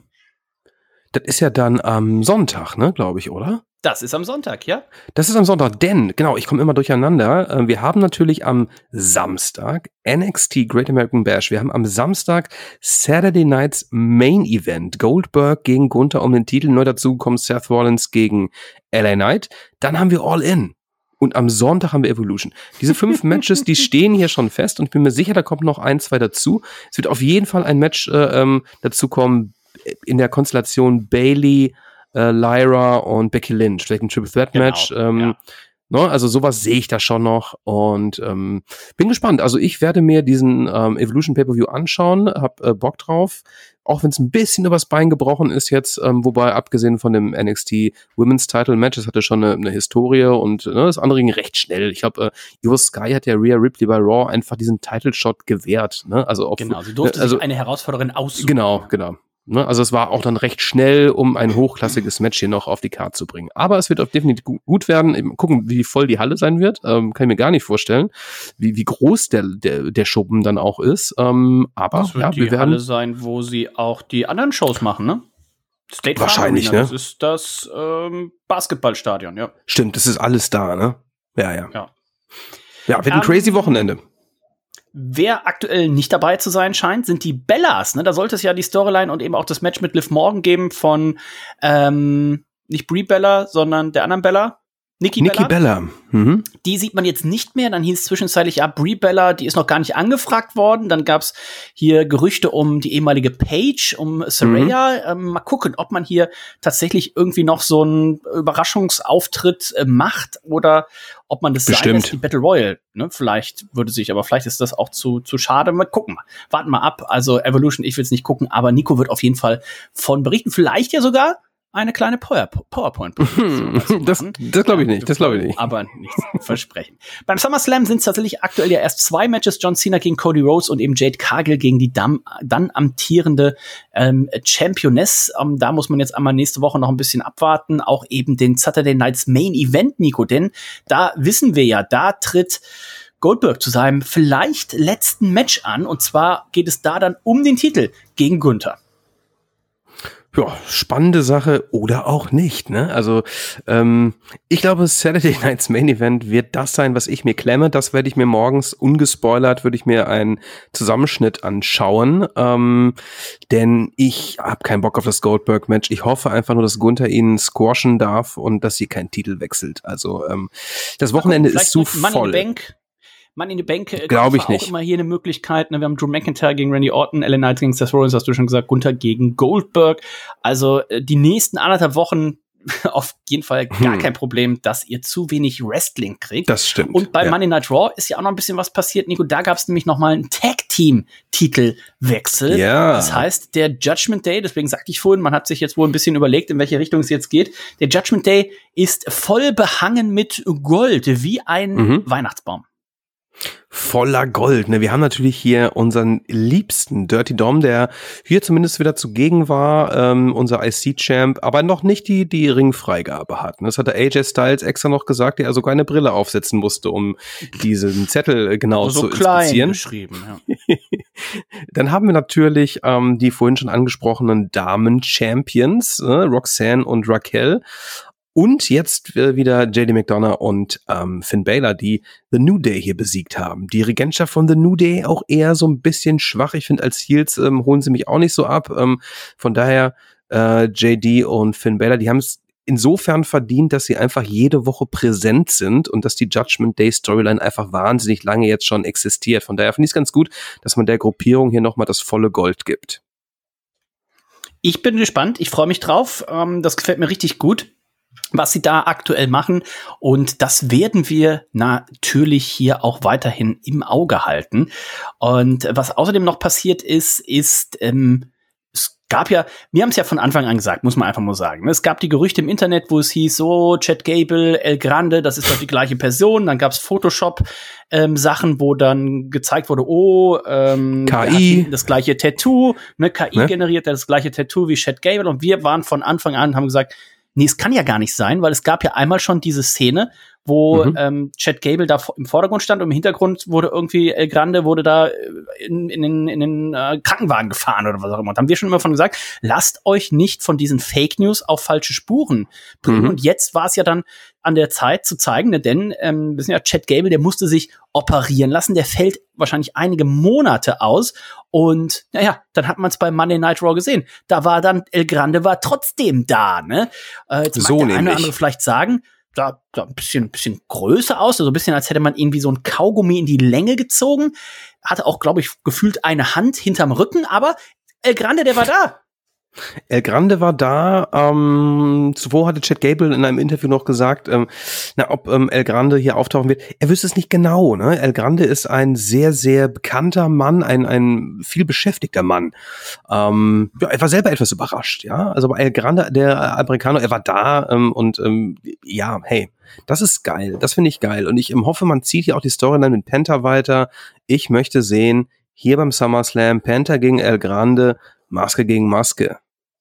das ist ja dann am Sonntag, ne, glaube ich, oder? Das ist am Sonntag, ja? Das ist am Sonntag, denn, genau, ich komme immer durcheinander. Wir haben natürlich am Samstag N X T Great American Bash. Wir haben am Samstag Saturday Night's Main Event. Goldberg gegen Gunther um den Titel. Neu dazu kommt Seth Rollins gegen L A Knight. Dann haben wir All In. Und am Sonntag haben wir Evolution. Diese fünf Matches, die stehen hier schon fest und ich bin mir sicher, da kommt noch ein, zwei dazu. Es wird auf jeden Fall ein Match äh, ähm, dazu kommen in der Konstellation Bayley, äh, Lyra und Becky Lynch. Vielleicht ein Triple Threat Match. Genau, ähm, ja. Ne, also sowas sehe ich da schon noch und ähm, bin gespannt. Also ich werde mir diesen ähm, Evolution Pay-Per-View anschauen, hab äh, Bock drauf, auch wenn es ein bisschen übers Bein gebrochen ist jetzt, ähm, wobei abgesehen von dem N X T Women's Title Match, das hatte schon eine, eine Historie und ne, das andere ging recht schnell. Ich glaube, äh, Io Sky hat ja Rhea Ripley bei Raw einfach diesen Title Shot gewährt. Ne? Also auf, genau, sie durfte also, sich eine Herausforderin aussuchen. Genau, genau. Ne, also es war auch dann recht schnell, um ein hochklassiges Match hier noch auf die Karte zu bringen. Aber es wird auch definitiv gut werden. Eben gucken, wie voll die Halle sein wird. Ähm, kann ich mir gar nicht vorstellen, wie, wie groß der, der, der Schuppen dann auch ist. Ähm, aber das wird ja, die wir werden Halle sein, wo sie auch die anderen Shows machen, ne? State Wahrscheinlich, Farm Arena, ne? Das ist das ähm, Basketballstadion, ja. Stimmt, das ist alles da, ne? Ja, ja. Ja, ja wird ein Ähm, crazy Wochenende. Wer aktuell nicht dabei zu sein scheint, sind die Bellas. Ne? Da sollte es ja die Storyline und eben auch das Match mit Liv Morgan geben von ähm, nicht Brie Bella, sondern der anderen Bella. Nikki, Nikki Bella. Bella. Mhm. Die sieht man jetzt nicht mehr. Dann hieß es zwischenzeitlich, ja, Brie Bella, die ist noch gar nicht angefragt worden. Dann gab's hier Gerüchte um die ehemalige Paige, um Saraya. Mhm. Ähm, mal gucken, ob man hier tatsächlich irgendwie noch so einen Überraschungsauftritt äh, macht oder ob man das sein Bestimmt. lässt, die Battle Royale. Ne? Vielleicht würde sich, aber vielleicht ist das auch zu, zu schade. Mal gucken. Warten mal ab. Also Evolution, ich will es nicht gucken, aber Nico wird auf jeden Fall von berichten. Vielleicht ja sogar eine kleine Power PowerPoint. Das, das glaube ich nicht, das glaube ich nicht. Aber nichts versprechen. Beim SummerSlam sind es tatsächlich aktuell ja erst zwei Matches. John Cena gegen Cody Rhodes und eben Jade Cargill gegen die dann, dann amtierende ähm, Championess. Ähm, da muss man jetzt einmal nächste Woche noch ein bisschen abwarten. Auch eben den Saturday Night's Main Event, Nico. Denn da wissen wir ja, da tritt Goldberg zu seinem vielleicht letzten Match an. Und zwar geht es da dann um den Titel gegen Gunther. Ja, spannende Sache oder auch nicht, ne? Also ähm, ich glaube, Saturday Night's Main Event wird das sein, was ich mir klemme. Das werde ich mir morgens ungespoilert, würde ich mir einen Zusammenschnitt anschauen, ähm, denn ich habe keinen Bock auf das Goldberg-Match. Ich hoffe einfach nur, dass Gunther ihn squashen darf und dass sie keinen Titel wechselt. Also ähm, das Wochenende ist zu voll. Money in the Bank. Money in the Bank äh, glaube ich auch nicht. Immer hier eine Möglichkeit. Ne? Wir haben Drew McIntyre gegen Randy Orton, L A Knight gegen Seth Rollins, hast du schon gesagt, Gunther gegen Goldberg. Also äh, die nächsten anderthalb Wochen auf jeden Fall gar hm. kein Problem, dass ihr zu wenig Wrestling kriegt. Das stimmt. Und bei ja. Monday Night Raw ist ja auch noch ein bisschen was passiert, Nico. Da gab es nämlich noch mal einen Tag-Team-Titelwechsel. Ja. Das heißt, der Judgment Day, deswegen sagte ich vorhin, man hat sich jetzt wohl ein bisschen überlegt, in welche Richtung es jetzt geht. Der Judgment Day ist voll behangen mit Gold, wie ein mhm. Weihnachtsbaum. Voller Gold, ne? Wir haben natürlich hier unseren liebsten Dirty Dom, der hier zumindest wieder zugegen war, ähm, unser I C-Champ, aber noch nicht die die Ringfreigabe hat. Das hatte A J Styles extra noch gesagt, der sogar eine Brille aufsetzen musste, um diesen Zettel genau so zu klein inspizieren. Geschrieben, ja. Dann haben wir natürlich ähm, die vorhin schon angesprochenen Damen-Champions, äh, Roxanne und Raquel. Und jetzt äh, wieder J D McDonough und ähm, Finn Balor, die The New Day hier besiegt haben. Die Regentschaft von The New Day auch eher so ein bisschen schwach. Ich finde, als Heels ähm, holen sie mich auch nicht so ab. Ähm, von daher äh, J D und Finn Balor, die haben es insofern verdient, dass sie einfach jede Woche präsent sind und dass die Judgment Day Storyline einfach wahnsinnig lange jetzt schon existiert. Von daher finde ich es ganz gut, dass man der Gruppierung hier nochmal das volle Gold gibt. Ich bin gespannt. Ich freue mich drauf. Ähm, das gefällt mir richtig gut, was sie da aktuell machen. Und das werden wir natürlich hier auch weiterhin im Auge halten. Und was außerdem noch passiert ist, ist, ähm, es gab ja, wir haben es ja von Anfang an gesagt, muss man einfach mal sagen. Es gab die Gerüchte im Internet, wo es hieß, so, Chad Gable, El Grande, das ist doch die gleiche Person. Dann gab es Photoshop-Sachen, ähm, wo dann gezeigt wurde, oh, ähm, K I, das gleiche Tattoo, ne, K I ne? generiert das gleiche Tattoo wie Chad Gable. Und wir waren von Anfang an, haben gesagt, nee, es kann ja gar nicht sein, weil es gab ja einmal schon diese Szene, wo mhm. ähm, Chad Gable da im Vordergrund stand und im Hintergrund wurde irgendwie El Grande wurde da in, in den, in den äh, Krankenwagen gefahren oder was auch immer. Und haben wir schon immer von gesagt, lasst euch nicht von diesen Fake News auf falsche Spuren bringen. Mhm. Und jetzt war es ja dann an der Zeit zu zeigen, ne, denn ähm, wir wissen ja, Chad Gable, der musste sich operieren lassen, der fällt wahrscheinlich einige Monate aus und naja, dann hat man es bei Monday Night Raw gesehen. Da war dann, El Grande war trotzdem da, ne? Äh, jetzt so mag der eine nämlich. oder andere vielleicht sagen, da, da ein bisschen, ein bisschen größer aus, also ein bisschen, als hätte man irgendwie so ein Kaugummi in die Länge gezogen. Hatte auch, glaube ich, gefühlt eine Hand hinterm Rücken, aber El Grande, der war da. El Grande war da. Ähm, zuvor hatte Chad Gable in einem Interview noch gesagt, ähm, na, ob ähm, El Grande hier auftauchen wird. Er wüsste es nicht genau. Ne? El Grande ist ein sehr, sehr bekannter Mann, ein ein viel beschäftigter Mann. Ähm, ja, er war selber etwas überrascht. Ja, also El Grande, der Amerikaner, er war da ähm, und ähm, ja, hey, das ist geil. Das finde ich geil. Und ich ähm, hoffe, man zieht hier auch die Storyline mit Penta weiter. Ich möchte sehen, hier beim SummerSlam, Penta gegen El Grande, Maske gegen Maske.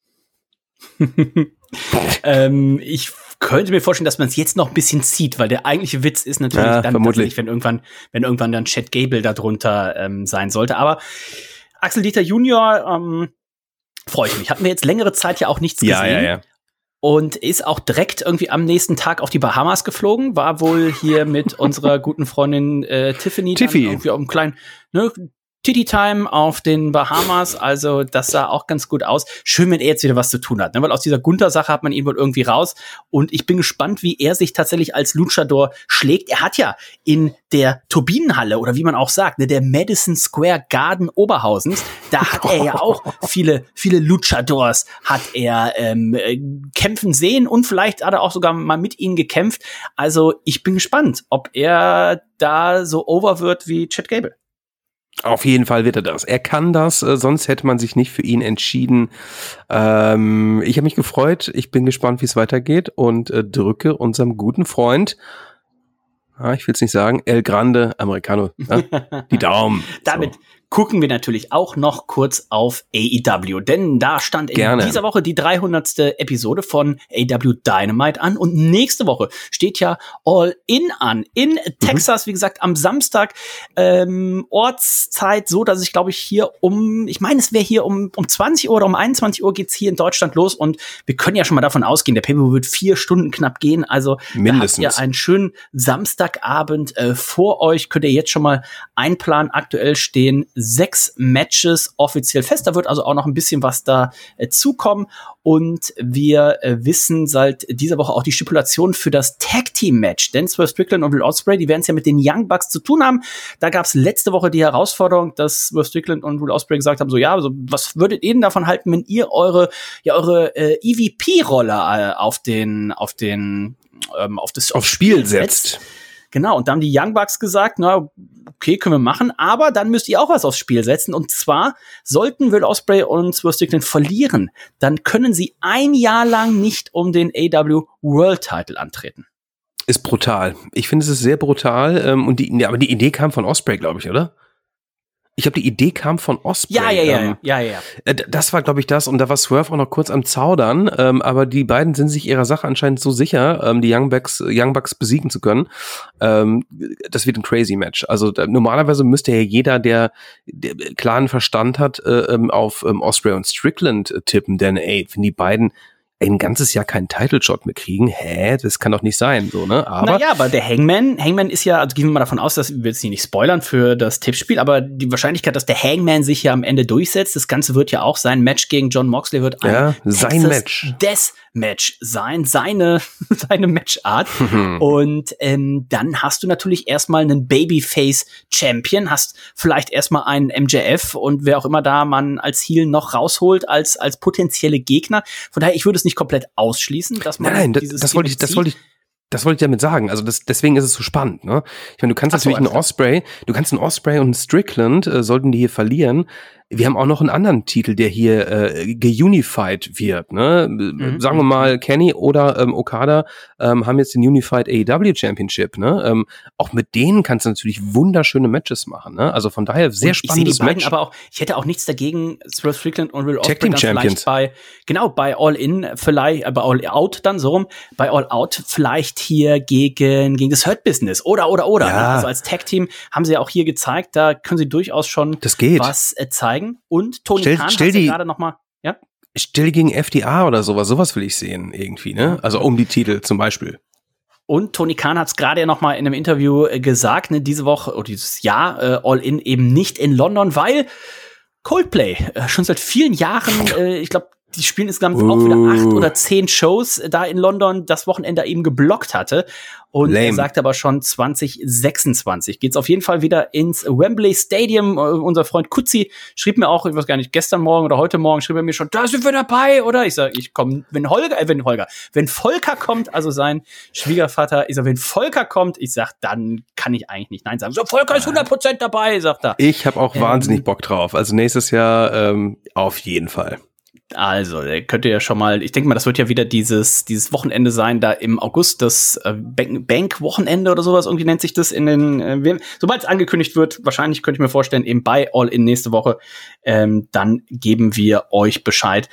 ähm, ich könnte mir vorstellen, dass man es jetzt noch ein bisschen zieht, weil der eigentliche Witz ist natürlich ja, dann tatsächlich, wenn irgendwann, wenn irgendwann dann Chad Gable darunter ähm, sein sollte. Aber Axel Dieter Junior, ähm, freue ich mich. Hatten wir jetzt längere Zeit ja auch nichts ja, gesehen. Ja, ja. Und ist auch direkt irgendwie am nächsten Tag auf die Bahamas geflogen, war wohl hier mit unserer guten Freundin äh, Tiffany Tiffy. dann irgendwie auf einem kleinen, ne, Titty Time auf den Bahamas, also das sah auch ganz gut aus. Schön, wenn er jetzt wieder was zu tun hat, ne? Weil aus dieser Gunther-Sache hat man ihn wohl irgendwie raus und ich bin gespannt, wie er sich tatsächlich als Luchador schlägt. Er hat ja in der Turbinenhalle oder wie man auch sagt, ne, der Madison Square Garden Oberhausens, da hat er ja auch viele, viele Luchadors hat er ähm, kämpfen sehen und vielleicht hat er auch sogar mal mit ihnen gekämpft. Also ich bin gespannt, ob er da so over wird wie Chad Gable. Auf jeden Fall wird er das. Er kann das, äh, sonst hätte man sich nicht für ihn entschieden. Ähm, ich habe mich gefreut. Ich bin gespannt, wie es weitergeht und äh, drücke unserem guten Freund, ah, ich will es nicht sagen, El Grande Americano, ja, die Daumen. Damit so. Gucken wir natürlich auch noch kurz auf A E W, denn da stand in Gerne. dieser Woche die dreihundertste Episode von A E W Dynamite an und nächste Woche steht ja All In an in Texas, mhm. wie gesagt, am Samstag, ähm, Ortszeit, so dass ich glaube ich hier um, ich meine, es wäre hier um um zwanzig Uhr oder um einundzwanzig Uhr geht's hier in Deutschland los und wir können ja schon mal davon ausgehen, der Pay-Per-View wird vier Stunden knapp gehen, also mindestens. Da habt ihr einen schönen Samstagabend äh, vor euch, könnt ihr jetzt schon mal einplanen, aktuell stehen sechs Matches offiziell fest. Da wird also auch noch ein bisschen was da äh, zukommen. Und wir äh, wissen seit dieser Woche auch die Stipulation für das Tag-Team-Match. Denn Swerve Strickland und Will Ospreay, die werden es ja mit den Young Bucks zu tun haben. Da gab es letzte Woche die Herausforderung, dass Swerve Strickland und Will Ospreay gesagt haben, so ja, also, was würdet ihr denn davon halten, wenn ihr eure ja eure äh, E V P-Rolle äh, auf den auf den ähm, auf das auf Spiel setzt? Genau, und da haben die Young Bucks gesagt, na, okay, können wir machen, aber dann müsst ihr auch was aufs Spiel setzen. Und zwar, sollten Will Ospreay und Swerve Strickland verlieren, dann können sie ein Jahr lang nicht um den A E W World Title antreten. Ist brutal. Ich finde, es ist sehr brutal. Ähm, und die, aber die Idee kam von Ospreay, glaube ich, oder? Ich glaube, die Idee kam von Ospreay. Ja, ja, ja, ähm, ja, ja, ja. Das war, glaube ich, das. Und da war Swerve auch noch kurz am Zaudern. Ähm, aber die beiden sind sich ihrer Sache anscheinend so sicher, ähm, die Young Bucks, Young Bucks besiegen zu können. Ähm, das wird ein crazy Match. Also da, normalerweise müsste ja jeder, der, der klaren Verstand hat, äh, auf ähm, Ospreay und Strickland äh, tippen. Denn ey, wenn die beiden ein ganzes Jahr keinen Title-Shot mehr kriegen, hä, das kann doch nicht sein, so, ne? Aber naja, aber der Hangman, Hangman ist ja, also gehen wir mal davon aus, dass wir jetzt nicht spoilern für das Tippspiel, aber die Wahrscheinlichkeit, dass der Hangman sich ja am Ende durchsetzt, das Ganze wird ja auch sein Match gegen John Moxley wird ein ja, sein Match. Death Match sein, seine seine Matchart. Und ähm, dann hast du natürlich erstmal einen Babyface Champion, hast vielleicht erstmal einen M J F und wer auch immer da man als Heel noch rausholt als als potenzielle Gegner. Von daher, ich würde es nicht komplett ausschließen, dass man Nein, dieses das, das wollte ich, das wollte ich, das wollte ich damit sagen. Also das, deswegen ist es so spannend, ne? Ich meine, du kannst Ach so, natürlich einen Ospreay, du kannst einen Ospreay und einen Strickland, äh, sollten die hier verlieren. Wir haben auch noch einen anderen Titel, der hier äh, geunified wird, ne? Mhm. Sagen wir mal, Kenny oder ähm, Okada ähm, haben jetzt den Unified A E W Championship, ne? Ähm, auch mit denen kannst du natürlich wunderschöne Matches machen, ne? Also von daher sehr und spannendes ich die beiden, Match. Aber auch, ich hätte auch nichts dagegen, Swerve Strickland und Will Ospreay Tag Team dann Champions. vielleicht bei, genau, bei All In, vielleicht, äh, bei All Out dann so rum, bei All Out vielleicht hier gegen, gegen das Hurt Business oder, oder, oder. Ja. Ne? Also als Tag Team haben sie ja auch hier gezeigt, da können sie durchaus schon Das geht. was äh, zeigen. Und Tony Stell- Khan stell hat die- ja gerade noch mal, ja? Still gegen F D A oder sowas, sowas will ich sehen irgendwie, ne? Also um die Titel zum Beispiel. Und Tony Khan hat es gerade ja noch mal in einem Interview äh, gesagt, ne, diese Woche oder dieses Jahr äh, All In eben nicht in London, weil Coldplay äh, schon seit vielen Jahren, äh, ich glaube, die spielen insgesamt uh. auch wieder acht oder zehn Shows äh, da in London, das Wochenende eben geblockt hatte. Und Lame. er sagt aber schon zwanzig sechsundzwanzig geht's auf jeden Fall wieder ins Wembley Stadium. Uh, unser Freund Kutzi schrieb mir auch, ich weiß gar nicht, gestern Morgen oder heute Morgen schrieb er mir schon, da sind wir dabei, oder? Ich sag, ich komme, wenn Holger, äh, wenn Holger, wenn Volker kommt, also sein Schwiegervater, ich sag, wenn Volker kommt, ich sag, dann kann ich eigentlich nicht nein sagen. So, Volker ist hundert Prozent dabei, sagt er. Ich habe auch Ähm, wahnsinnig Bock drauf. Also nächstes Jahr ähm, auf jeden Fall. Also, der könnte ja schon mal, ich denke mal, das wird ja wieder dieses dieses Wochenende sein, da im August, das äh, Bank- Bank-Wochenende oder sowas, irgendwie nennt sich das in den, äh, sobald es angekündigt wird, wahrscheinlich könnte ich mir vorstellen, eben bei All In nächste Woche, ähm, dann geben wir euch Bescheid.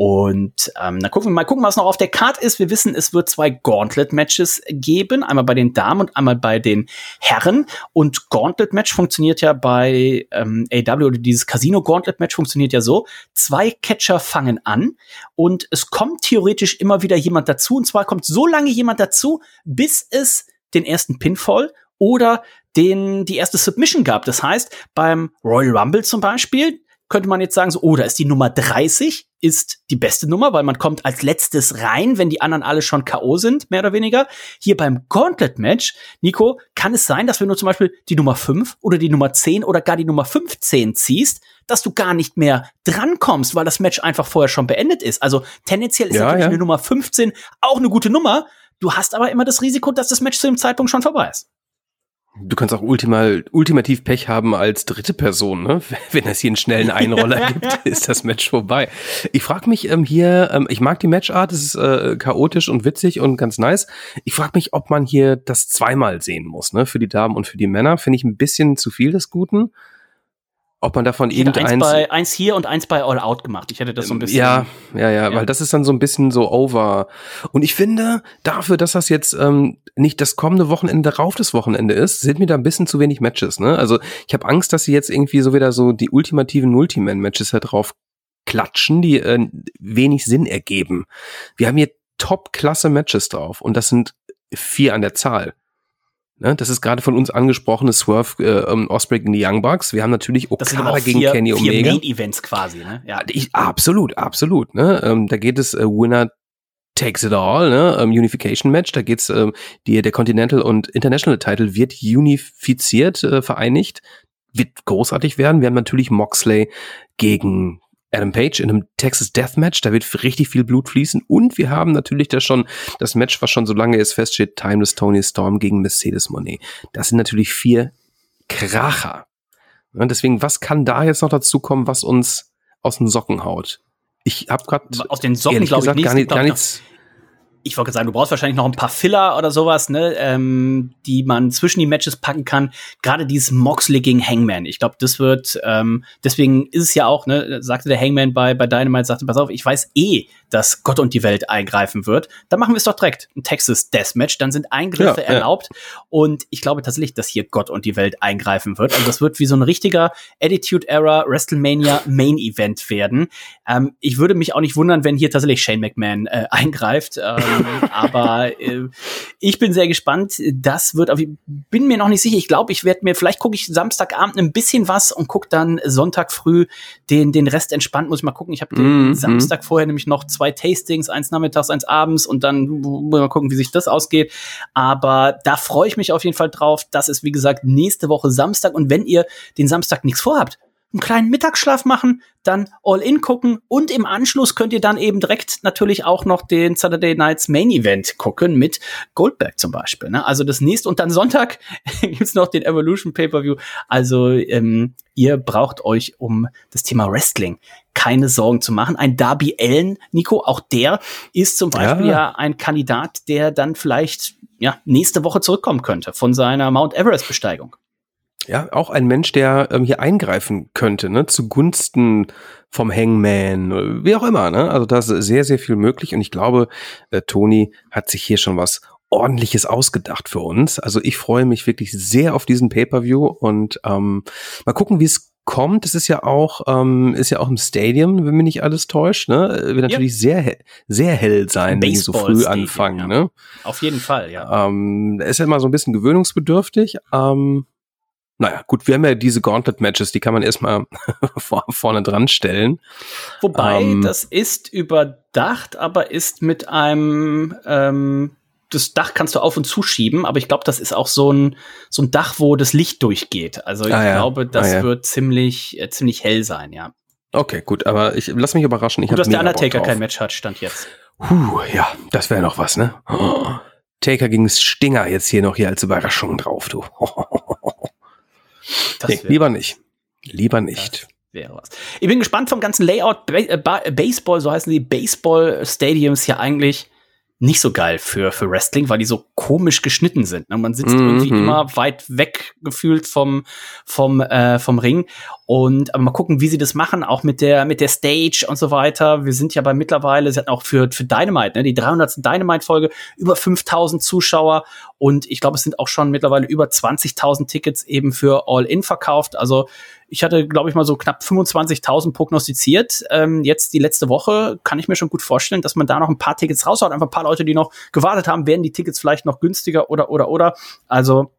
Und ähm, dann gucken wir mal, gucken, was noch auf der Card ist. Wir wissen, es wird zwei Gauntlet-Matches geben, einmal bei den Damen und einmal bei den Herren. Und Gauntlet-Match funktioniert ja bei ähm, A E W, oder dieses Casino-Gauntlet-Match funktioniert ja so, zwei Catcher fangen an und es kommt theoretisch immer wieder jemand dazu. Und zwar kommt so lange jemand dazu, bis es den ersten Pinfall oder den die erste Submission gab. Das heißt, beim Royal Rumble zum Beispiel könnte man jetzt sagen, so, oh, da ist die Nummer dreißig, ist die beste Nummer, weil man kommt als letztes rein, wenn die anderen alle schon K O sind, mehr oder weniger. Hier beim Gauntlet-Match, Nico, kann es sein, dass wenn du zum Beispiel die Nummer fünf oder die Nummer zehn oder gar die Nummer fünfzehn ziehst, dass du gar nicht mehr drankommst, weil das Match einfach vorher schon beendet ist. Also tendenziell ist ja, natürlich ja. eine Nummer fünfzehn auch eine gute Nummer. Du hast aber immer das Risiko, dass das Match zu dem Zeitpunkt schon vorbei ist. Du kannst auch ultimal, ultimativ Pech haben als dritte Person, ne? Wenn es hier einen schnellen Einroller gibt, ist das Match vorbei. Ich frage mich ähm, hier, ähm, ich mag die Matchart, es ist äh, chaotisch und witzig und ganz nice. Ich frage mich, ob man hier das zweimal sehen muss, ne? Für die Damen und für die Männer. Finde ich ein bisschen zu viel des Guten. Ob man davon ich hätte irgendeins... Eins, bei, eins hier und eins bei All Out gemacht. Ich hätte das so ein bisschen... Ja, ja, ja, ja, weil das ist dann so ein bisschen so over. Und ich finde, dafür, dass das jetzt ähm, nicht das kommende Wochenende darauf das Wochenende ist, sind mir da ein bisschen zu wenig Matches, ne? Also ich habe Angst, dass sie jetzt irgendwie so wieder so die ultimativen Multiman-Matches da drauf klatschen, die äh, wenig Sinn ergeben. Wir haben hier Top-Klasse-Matches drauf und das sind vier an der Zahl. Ne, das ist gerade von uns angesprochene Swerve äh, um, Ospreay gegen die Young Bucks. Wir haben natürlich Okada gegen vier, Kenny Omega. Vier Main-Events quasi, ne? Ja, ich, absolut, absolut. Ne, ähm, da geht es äh, Winner takes it all, ne, um, Unification Match. Da geht's ähm, die der Continental und International Title wird unifiziert, äh, vereinigt, wird großartig werden. Wir haben natürlich Moxley gegen Adam Page in einem Texas Deathmatch, da wird richtig viel Blut fließen und wir haben natürlich da schon das Match, was schon so lange ist, feststeht, Timeless Toni Storm gegen Mercedes Moné. Das sind natürlich vier Kracher. Und deswegen, was kann da jetzt noch dazu kommen, was uns aus den Socken haut? Ich habe gerade aus den Socken, glaube ich, nicht, gar, nicht, gar glaub, nichts. Ich wollte sagen, du brauchst wahrscheinlich noch ein paar Filler oder sowas, ne, ähm, die man zwischen die Matches packen kann. Gerade dieses Moxley gegen Hangman. Ich glaube, das wird, ähm, deswegen ist es ja auch, ne, sagte der Hangman bei, bei Dynamite, sagte, pass auf, ich weiß eh, dass Gott und die Welt eingreifen wird. Dann machen wir es doch direkt. Ein Texas Deathmatch, dann sind Eingriffe ja, erlaubt. Ja. Und ich glaube tatsächlich, dass hier Gott und die Welt eingreifen wird. Also das wird wie so ein richtiger Attitude-Era WrestleMania Main-Event werden. Ähm, ich würde mich auch nicht wundern, wenn hier tatsächlich Shane McMahon äh, eingreift. Ähm, aber äh, ich bin sehr gespannt. Das wird, aber ich bin mir noch nicht sicher. Ich glaube, ich werde mir, vielleicht gucke ich Samstagabend ein bisschen was und gucke dann Sonntag früh den den Rest entspannt. Muss ich mal gucken. Ich habe den mm-hmm. Samstag vorher nämlich noch zwei Tastings, eins nachmittags, eins abends und dann muss mal gucken, wie sich das ausgeht. Aber da freue ich mich auf jeden Fall drauf. Das ist, wie gesagt, nächste Woche Samstag. Und wenn ihr den Samstag nichts vorhabt, einen kleinen Mittagsschlaf machen, dann All-In gucken und im Anschluss könnt ihr dann eben direkt natürlich auch noch den Saturday Nights Main Event gucken mit Goldberg zum Beispiel. Ne? Also das nächste und dann Sonntag gibt's noch den Evolution Pay-Per-View. Also ähm, ihr braucht euch um das Thema Wrestling keine Sorgen zu machen. Ein Darby Allin, Nico, auch der ist zum Beispiel ja, ja ein Kandidat, der dann vielleicht ja nächste Woche zurückkommen könnte von seiner Mount Everest-Besteigung. Ja, auch ein Mensch, der ähm, hier eingreifen könnte, ne, zugunsten vom Hangman, wie auch immer, ne? Also da ist sehr, sehr viel möglich und ich glaube, äh, Toni hat sich hier schon was Ordentliches ausgedacht für uns. Also ich freue mich wirklich sehr auf diesen Pay-Per-View und ähm, mal gucken, wie es kommt. Es ist ja auch, ähm, ist ja auch im Stadium, wenn mich nicht alles täuscht, ne? Wird natürlich ja. sehr, he- sehr hell sein, wenn die so früh Stadium, anfangen, ja. ne? Auf jeden Fall, ja. Ähm, ist ja immer so ein bisschen gewöhnungsbedürftig, ähm, naja, gut, wir haben ja diese Gauntlet-Matches, die kann man erstmal vor, vorne dran stellen. Wobei, ähm, das ist überdacht, aber ist mit einem, ähm, das Dach kannst du auf und zuschieben, aber ich glaube, das ist auch so ein, so ein Dach, wo das Licht durchgeht. Also ich ah, ja. glaube, das ah, ja. wird ziemlich, äh, ziemlich hell sein, ja. Okay, gut, aber ich lass mich überraschen. Ich gut, dass der Undertaker kein Match hat, stand jetzt. Puh, ja, das wäre noch was, ne? Oh, Taker gegen Stinger jetzt hier noch hier als Überraschung drauf, du. Nee, lieber nicht. Lieber nicht. Wäre was. Ich bin gespannt vom ganzen Layout. Ba- ba- Baseball, so heißen die Baseball-Stadiums ja eigentlich nicht so geil für, für Wrestling, weil die so komisch geschnitten sind. Man sitzt mm-hmm. irgendwie immer weit weg gefühlt vom, vom, äh, vom Ring. Und aber mal gucken, wie sie das machen, auch mit der, mit der Stage und so weiter. Wir sind ja bei mittlerweile, sie hatten auch für, für Dynamite, ne, die dreihundertste Dynamite-Folge, über fünftausend Zuschauer. Und ich glaube, es sind auch schon mittlerweile über zwanzigtausend Tickets eben für All-In verkauft. Also ich hatte, glaube ich, mal so knapp fünfundzwanzigtausend prognostiziert. Ähm, jetzt die letzte Woche kann ich mir schon gut vorstellen, dass man da noch ein paar Tickets raushaut. Einfach ein paar Leute, die noch gewartet haben, werden die Tickets vielleicht noch günstiger oder, oder, oder. Also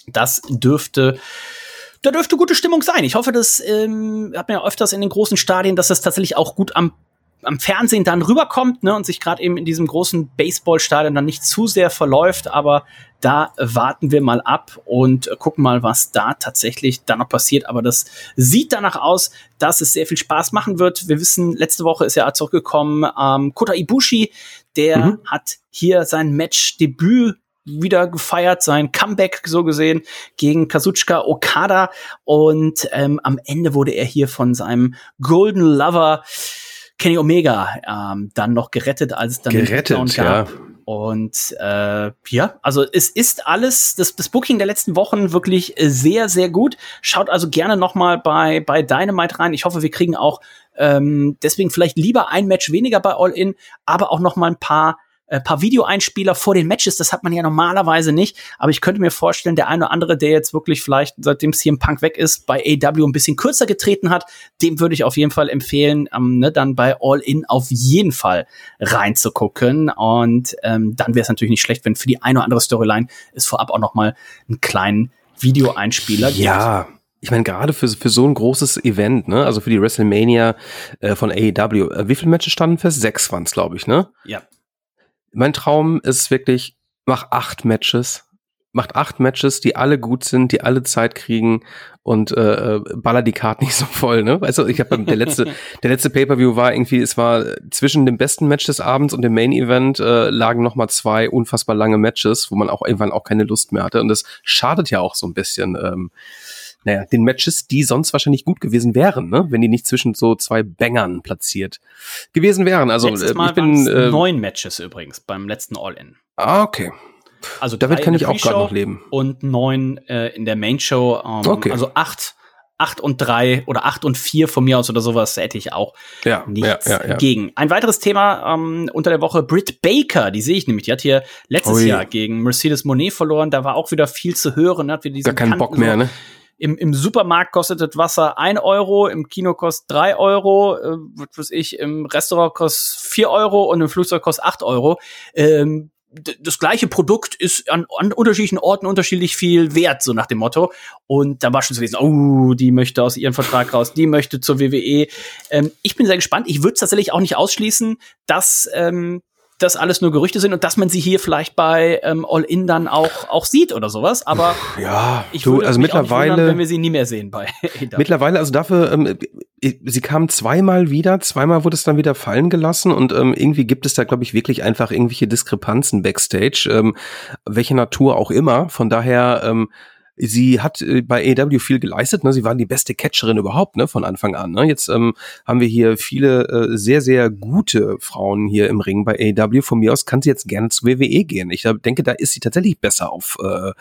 Das dürfte Da dürfte gute Stimmung sein. Ich hoffe, das ähm, hat man ja öfters in den großen Stadien, dass das tatsächlich auch gut am am Fernsehen dann rüberkommt, ne, und sich gerade eben in diesem großen Baseballstadion dann nicht zu sehr verläuft, aber da warten wir mal ab und gucken mal, was da tatsächlich dann noch passiert, aber das sieht danach aus, dass es sehr viel Spaß machen wird. Wir wissen, letzte Woche ist ja zurückgekommen ähm, Kota Ibushi, der mhm. hat hier sein Matchdebüt wieder gefeiert, sein Comeback so gesehen gegen Kazuchika Okada und ähm, am Ende wurde er hier von seinem Golden Lover Kenny Omega ähm, dann noch gerettet, als es dann gerettet, den gab. Ja. Und äh, ja, also es ist alles, das, das Booking der letzten Wochen wirklich sehr, sehr gut. Schaut also gerne noch mal bei bei Dynamite rein. Ich hoffe, wir kriegen auch ähm, deswegen vielleicht lieber ein Match weniger bei All In, aber auch noch mal ein paar ein paar Videoeinspieler vor den Matches, das hat man ja normalerweise nicht, aber ich könnte mir vorstellen, der eine oder andere, der jetzt wirklich vielleicht, seitdem C M Punk weg ist, bei A E W ein bisschen kürzer getreten hat, dem würde ich auf jeden Fall empfehlen, ähm, ne, dann bei All In auf jeden Fall reinzugucken und ähm, dann wäre es natürlich nicht schlecht, wenn für die eine oder andere Storyline es vorab auch noch mal einen kleinen Videoeinspieler gibt. Ja. Ich meine, gerade für, für so ein großes Event, ne, also für die WrestleMania äh, von A E W, äh, wie viele Matches standen fest? Sechs waren es, glaube ich, ne? Ja. Mein Traum ist wirklich, mach acht Matches. Macht acht Matches, die alle gut sind, die alle Zeit kriegen und äh, baller die Card nicht so voll, ne? Weißt du, ich habe der letzte, der letzte Pay-Per-View war irgendwie, es war zwischen dem besten Match des Abends und dem Main-Event äh, lagen noch mal zwei unfassbar lange Matches, wo man auch irgendwann auch keine Lust mehr hatte und das schadet ja auch so ein bisschen, ähm, naja, den Matches, die sonst wahrscheinlich gut gewesen wären, ne? Wenn die nicht zwischen so zwei Bangern platziert gewesen wären. Also letztes Mal ich bin äh, neun Matches übrigens beim letzten All-In. Ah, okay. Also damit kann ich auch gerade noch leben. Und neun äh, in der Main Show. Ähm, okay. Also acht, acht und drei oder acht und vier von mir aus oder sowas hätte ich auch ja, nichts ja, ja, ja. gegen. Ein weiteres Thema ähm, unter der Woche, Britt Baker, die sehe ich nämlich. Die hat hier letztes Ui. Jahr gegen Mercedes Moné verloren. Da war auch wieder viel zu hören. Hat wieder Gar keinen Bock mehr, ne? Im, Im Supermarkt kostet das Wasser ein Euro, im Kino kostet drei Euro, äh, was weiß ich, im Restaurant kostet vier Euro und im Flugzeug kostet acht Euro. Ähm, d- das gleiche Produkt ist an, an unterschiedlichen Orten unterschiedlich viel wert, so nach dem Motto. Und da war schon zu lesen, oh, die möchte aus ihrem Vertrag raus, die möchte zur W W E. Ähm, ich bin sehr gespannt. Ich würde es tatsächlich auch nicht ausschließen, dass ähm, das alles nur Gerüchte sind und dass man sie hier vielleicht bei ähm, All In dann auch auch sieht oder sowas, aber ja, ich du, würde also mich mittlerweile, auch nicht wundern, wenn wir sie nie mehr sehen bei A E W. Mittlerweile, also dafür, ähm, sie kam zweimal wieder, zweimal wurde es dann wieder fallen gelassen und ähm, irgendwie gibt es da, glaube ich, wirklich einfach irgendwelche Diskrepanzen backstage, ähm, welche Natur auch immer. Von daher, ähm, sie hat äh, bei A E W viel geleistet, ne? Sie war die beste Catcherin überhaupt, ne, von Anfang an. Ne? Jetzt ähm, haben wir hier viele äh, sehr, sehr gute Frauen hier im Ring bei A E W. Von mir aus kann sie jetzt gerne zu W W E gehen. Ich äh, denke, da ist sie tatsächlich besser auf, äh,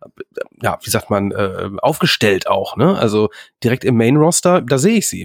ja, wie sagt man, äh, aufgestellt auch. Ne? Also direkt im Main-Roster, da sehe ich sie.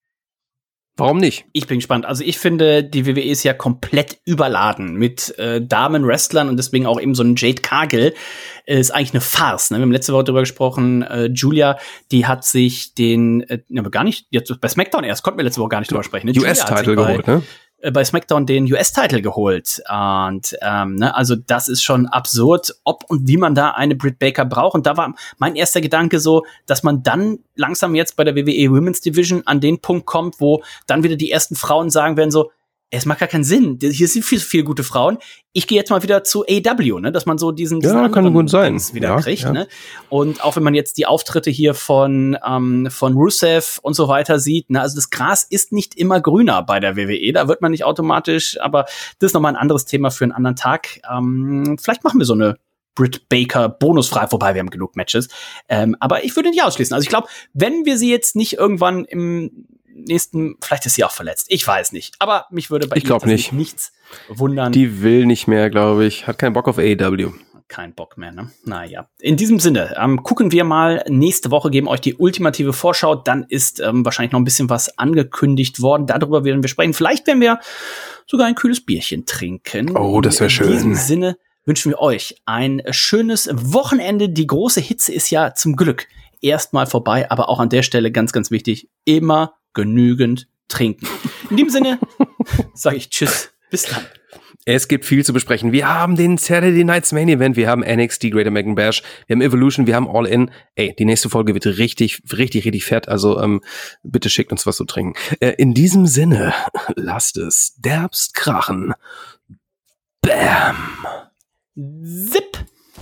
Warum nicht? Ich bin gespannt. Also ich finde, die W W E ist ja komplett überladen mit äh, Damen-Wrestlern und deswegen auch eben so ein Jade Cargill äh, ist eigentlich eine Farce. Ne? Wir haben letzte Woche darüber gesprochen, äh, Julia, die hat sich den, äh, aber gar nicht, jetzt bei SmackDown erst, konnten wir letzte Woche gar nicht drüber sprechen. Ne? U S-Title geholt, ne? bei SmackDown den U S-Title geholt. Und ähm, ne, also das ist schon absurd, ob und wie man da eine Britt Baker braucht. Und da war mein erster Gedanke so, dass man dann langsam jetzt bei der W W E Women's Division an den Punkt kommt, wo dann wieder die ersten Frauen sagen werden so, es macht gar keinen Sinn. Hier sind viel, viel gute Frauen. Ich gehe jetzt mal wieder zu A E W, ne, dass man so diesen, diesen ja, kann gut sein. wieder ja, kriegt, ja. ne? Und auch wenn man jetzt die Auftritte hier von ähm, von Rusev und so weiter sieht, ne, also das Gras ist nicht immer grüner bei der W W E. Da wird man nicht automatisch, aber das ist nochmal ein anderes Thema für einen anderen Tag. Ähm, vielleicht machen wir so eine Britt Baker bonusfrei, wobei wir haben genug Matches. Ähm, aber ich würde nicht ausschließen. Also ich glaube, wenn wir sie jetzt nicht irgendwann im nächsten, vielleicht ist sie auch verletzt, ich weiß nicht. Aber mich würde bei ich ihr nicht. nichts wundern. Die will nicht mehr, glaube ich. Hat keinen Bock auf A E W. Kein Bock mehr, ne? Naja. In diesem Sinne, ähm, gucken wir mal. Nächste Woche geben euch die ultimative Vorschau. Dann ist ähm, wahrscheinlich noch ein bisschen was angekündigt worden. Darüber werden wir sprechen. Vielleicht werden wir sogar ein kühles Bierchen trinken. Oh, das wäre schön. In diesem Sinne wünschen wir euch ein schönes Wochenende. Die große Hitze ist ja zum Glück erstmal vorbei. Aber auch an der Stelle ganz, ganz wichtig, immer genügend trinken. In dem Sinne sage ich Tschüss. Bis dann. Es gibt viel zu besprechen. Wir haben den Saturday Night's Main Event, wir haben N X T Great American Bash, wir haben Evolution, wir haben All In. Ey, die nächste Folge wird richtig, richtig, richtig fett. Also ähm, bitte schickt uns was zu trinken. Äh, in diesem Sinne, lasst es derbst krachen. Bam. Zip.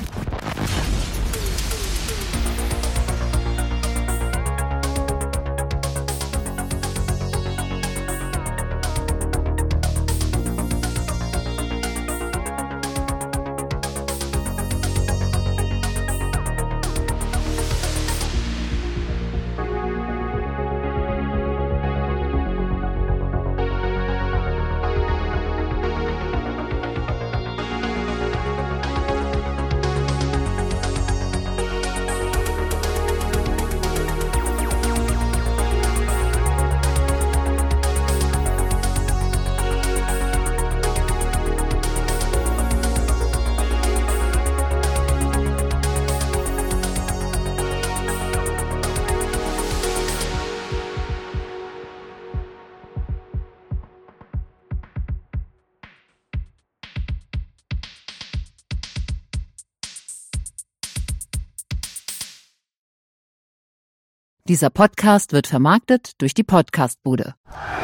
Dieser Podcast wird vermarktet durch die Podcastbude.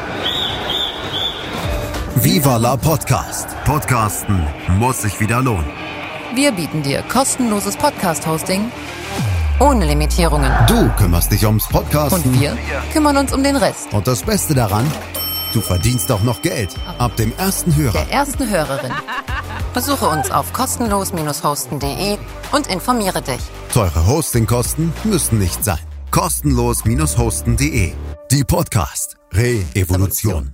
Viva la Podcast. Podcasten muss sich wieder lohnen. Wir bieten dir kostenloses Podcast-Hosting ohne Limitierungen. Du kümmerst dich ums Podcasten. Und wir kümmern uns um den Rest. Und das Beste daran, du verdienst auch noch Geld. Ab dem ersten Hörer. Der ersten Hörerin. Besuche uns auf kostenlos hosten punkt de und informiere dich. Teure Hostingkosten müssen nicht sein. kostenlos hosten punkt de. Die Podcast Re-Evolution.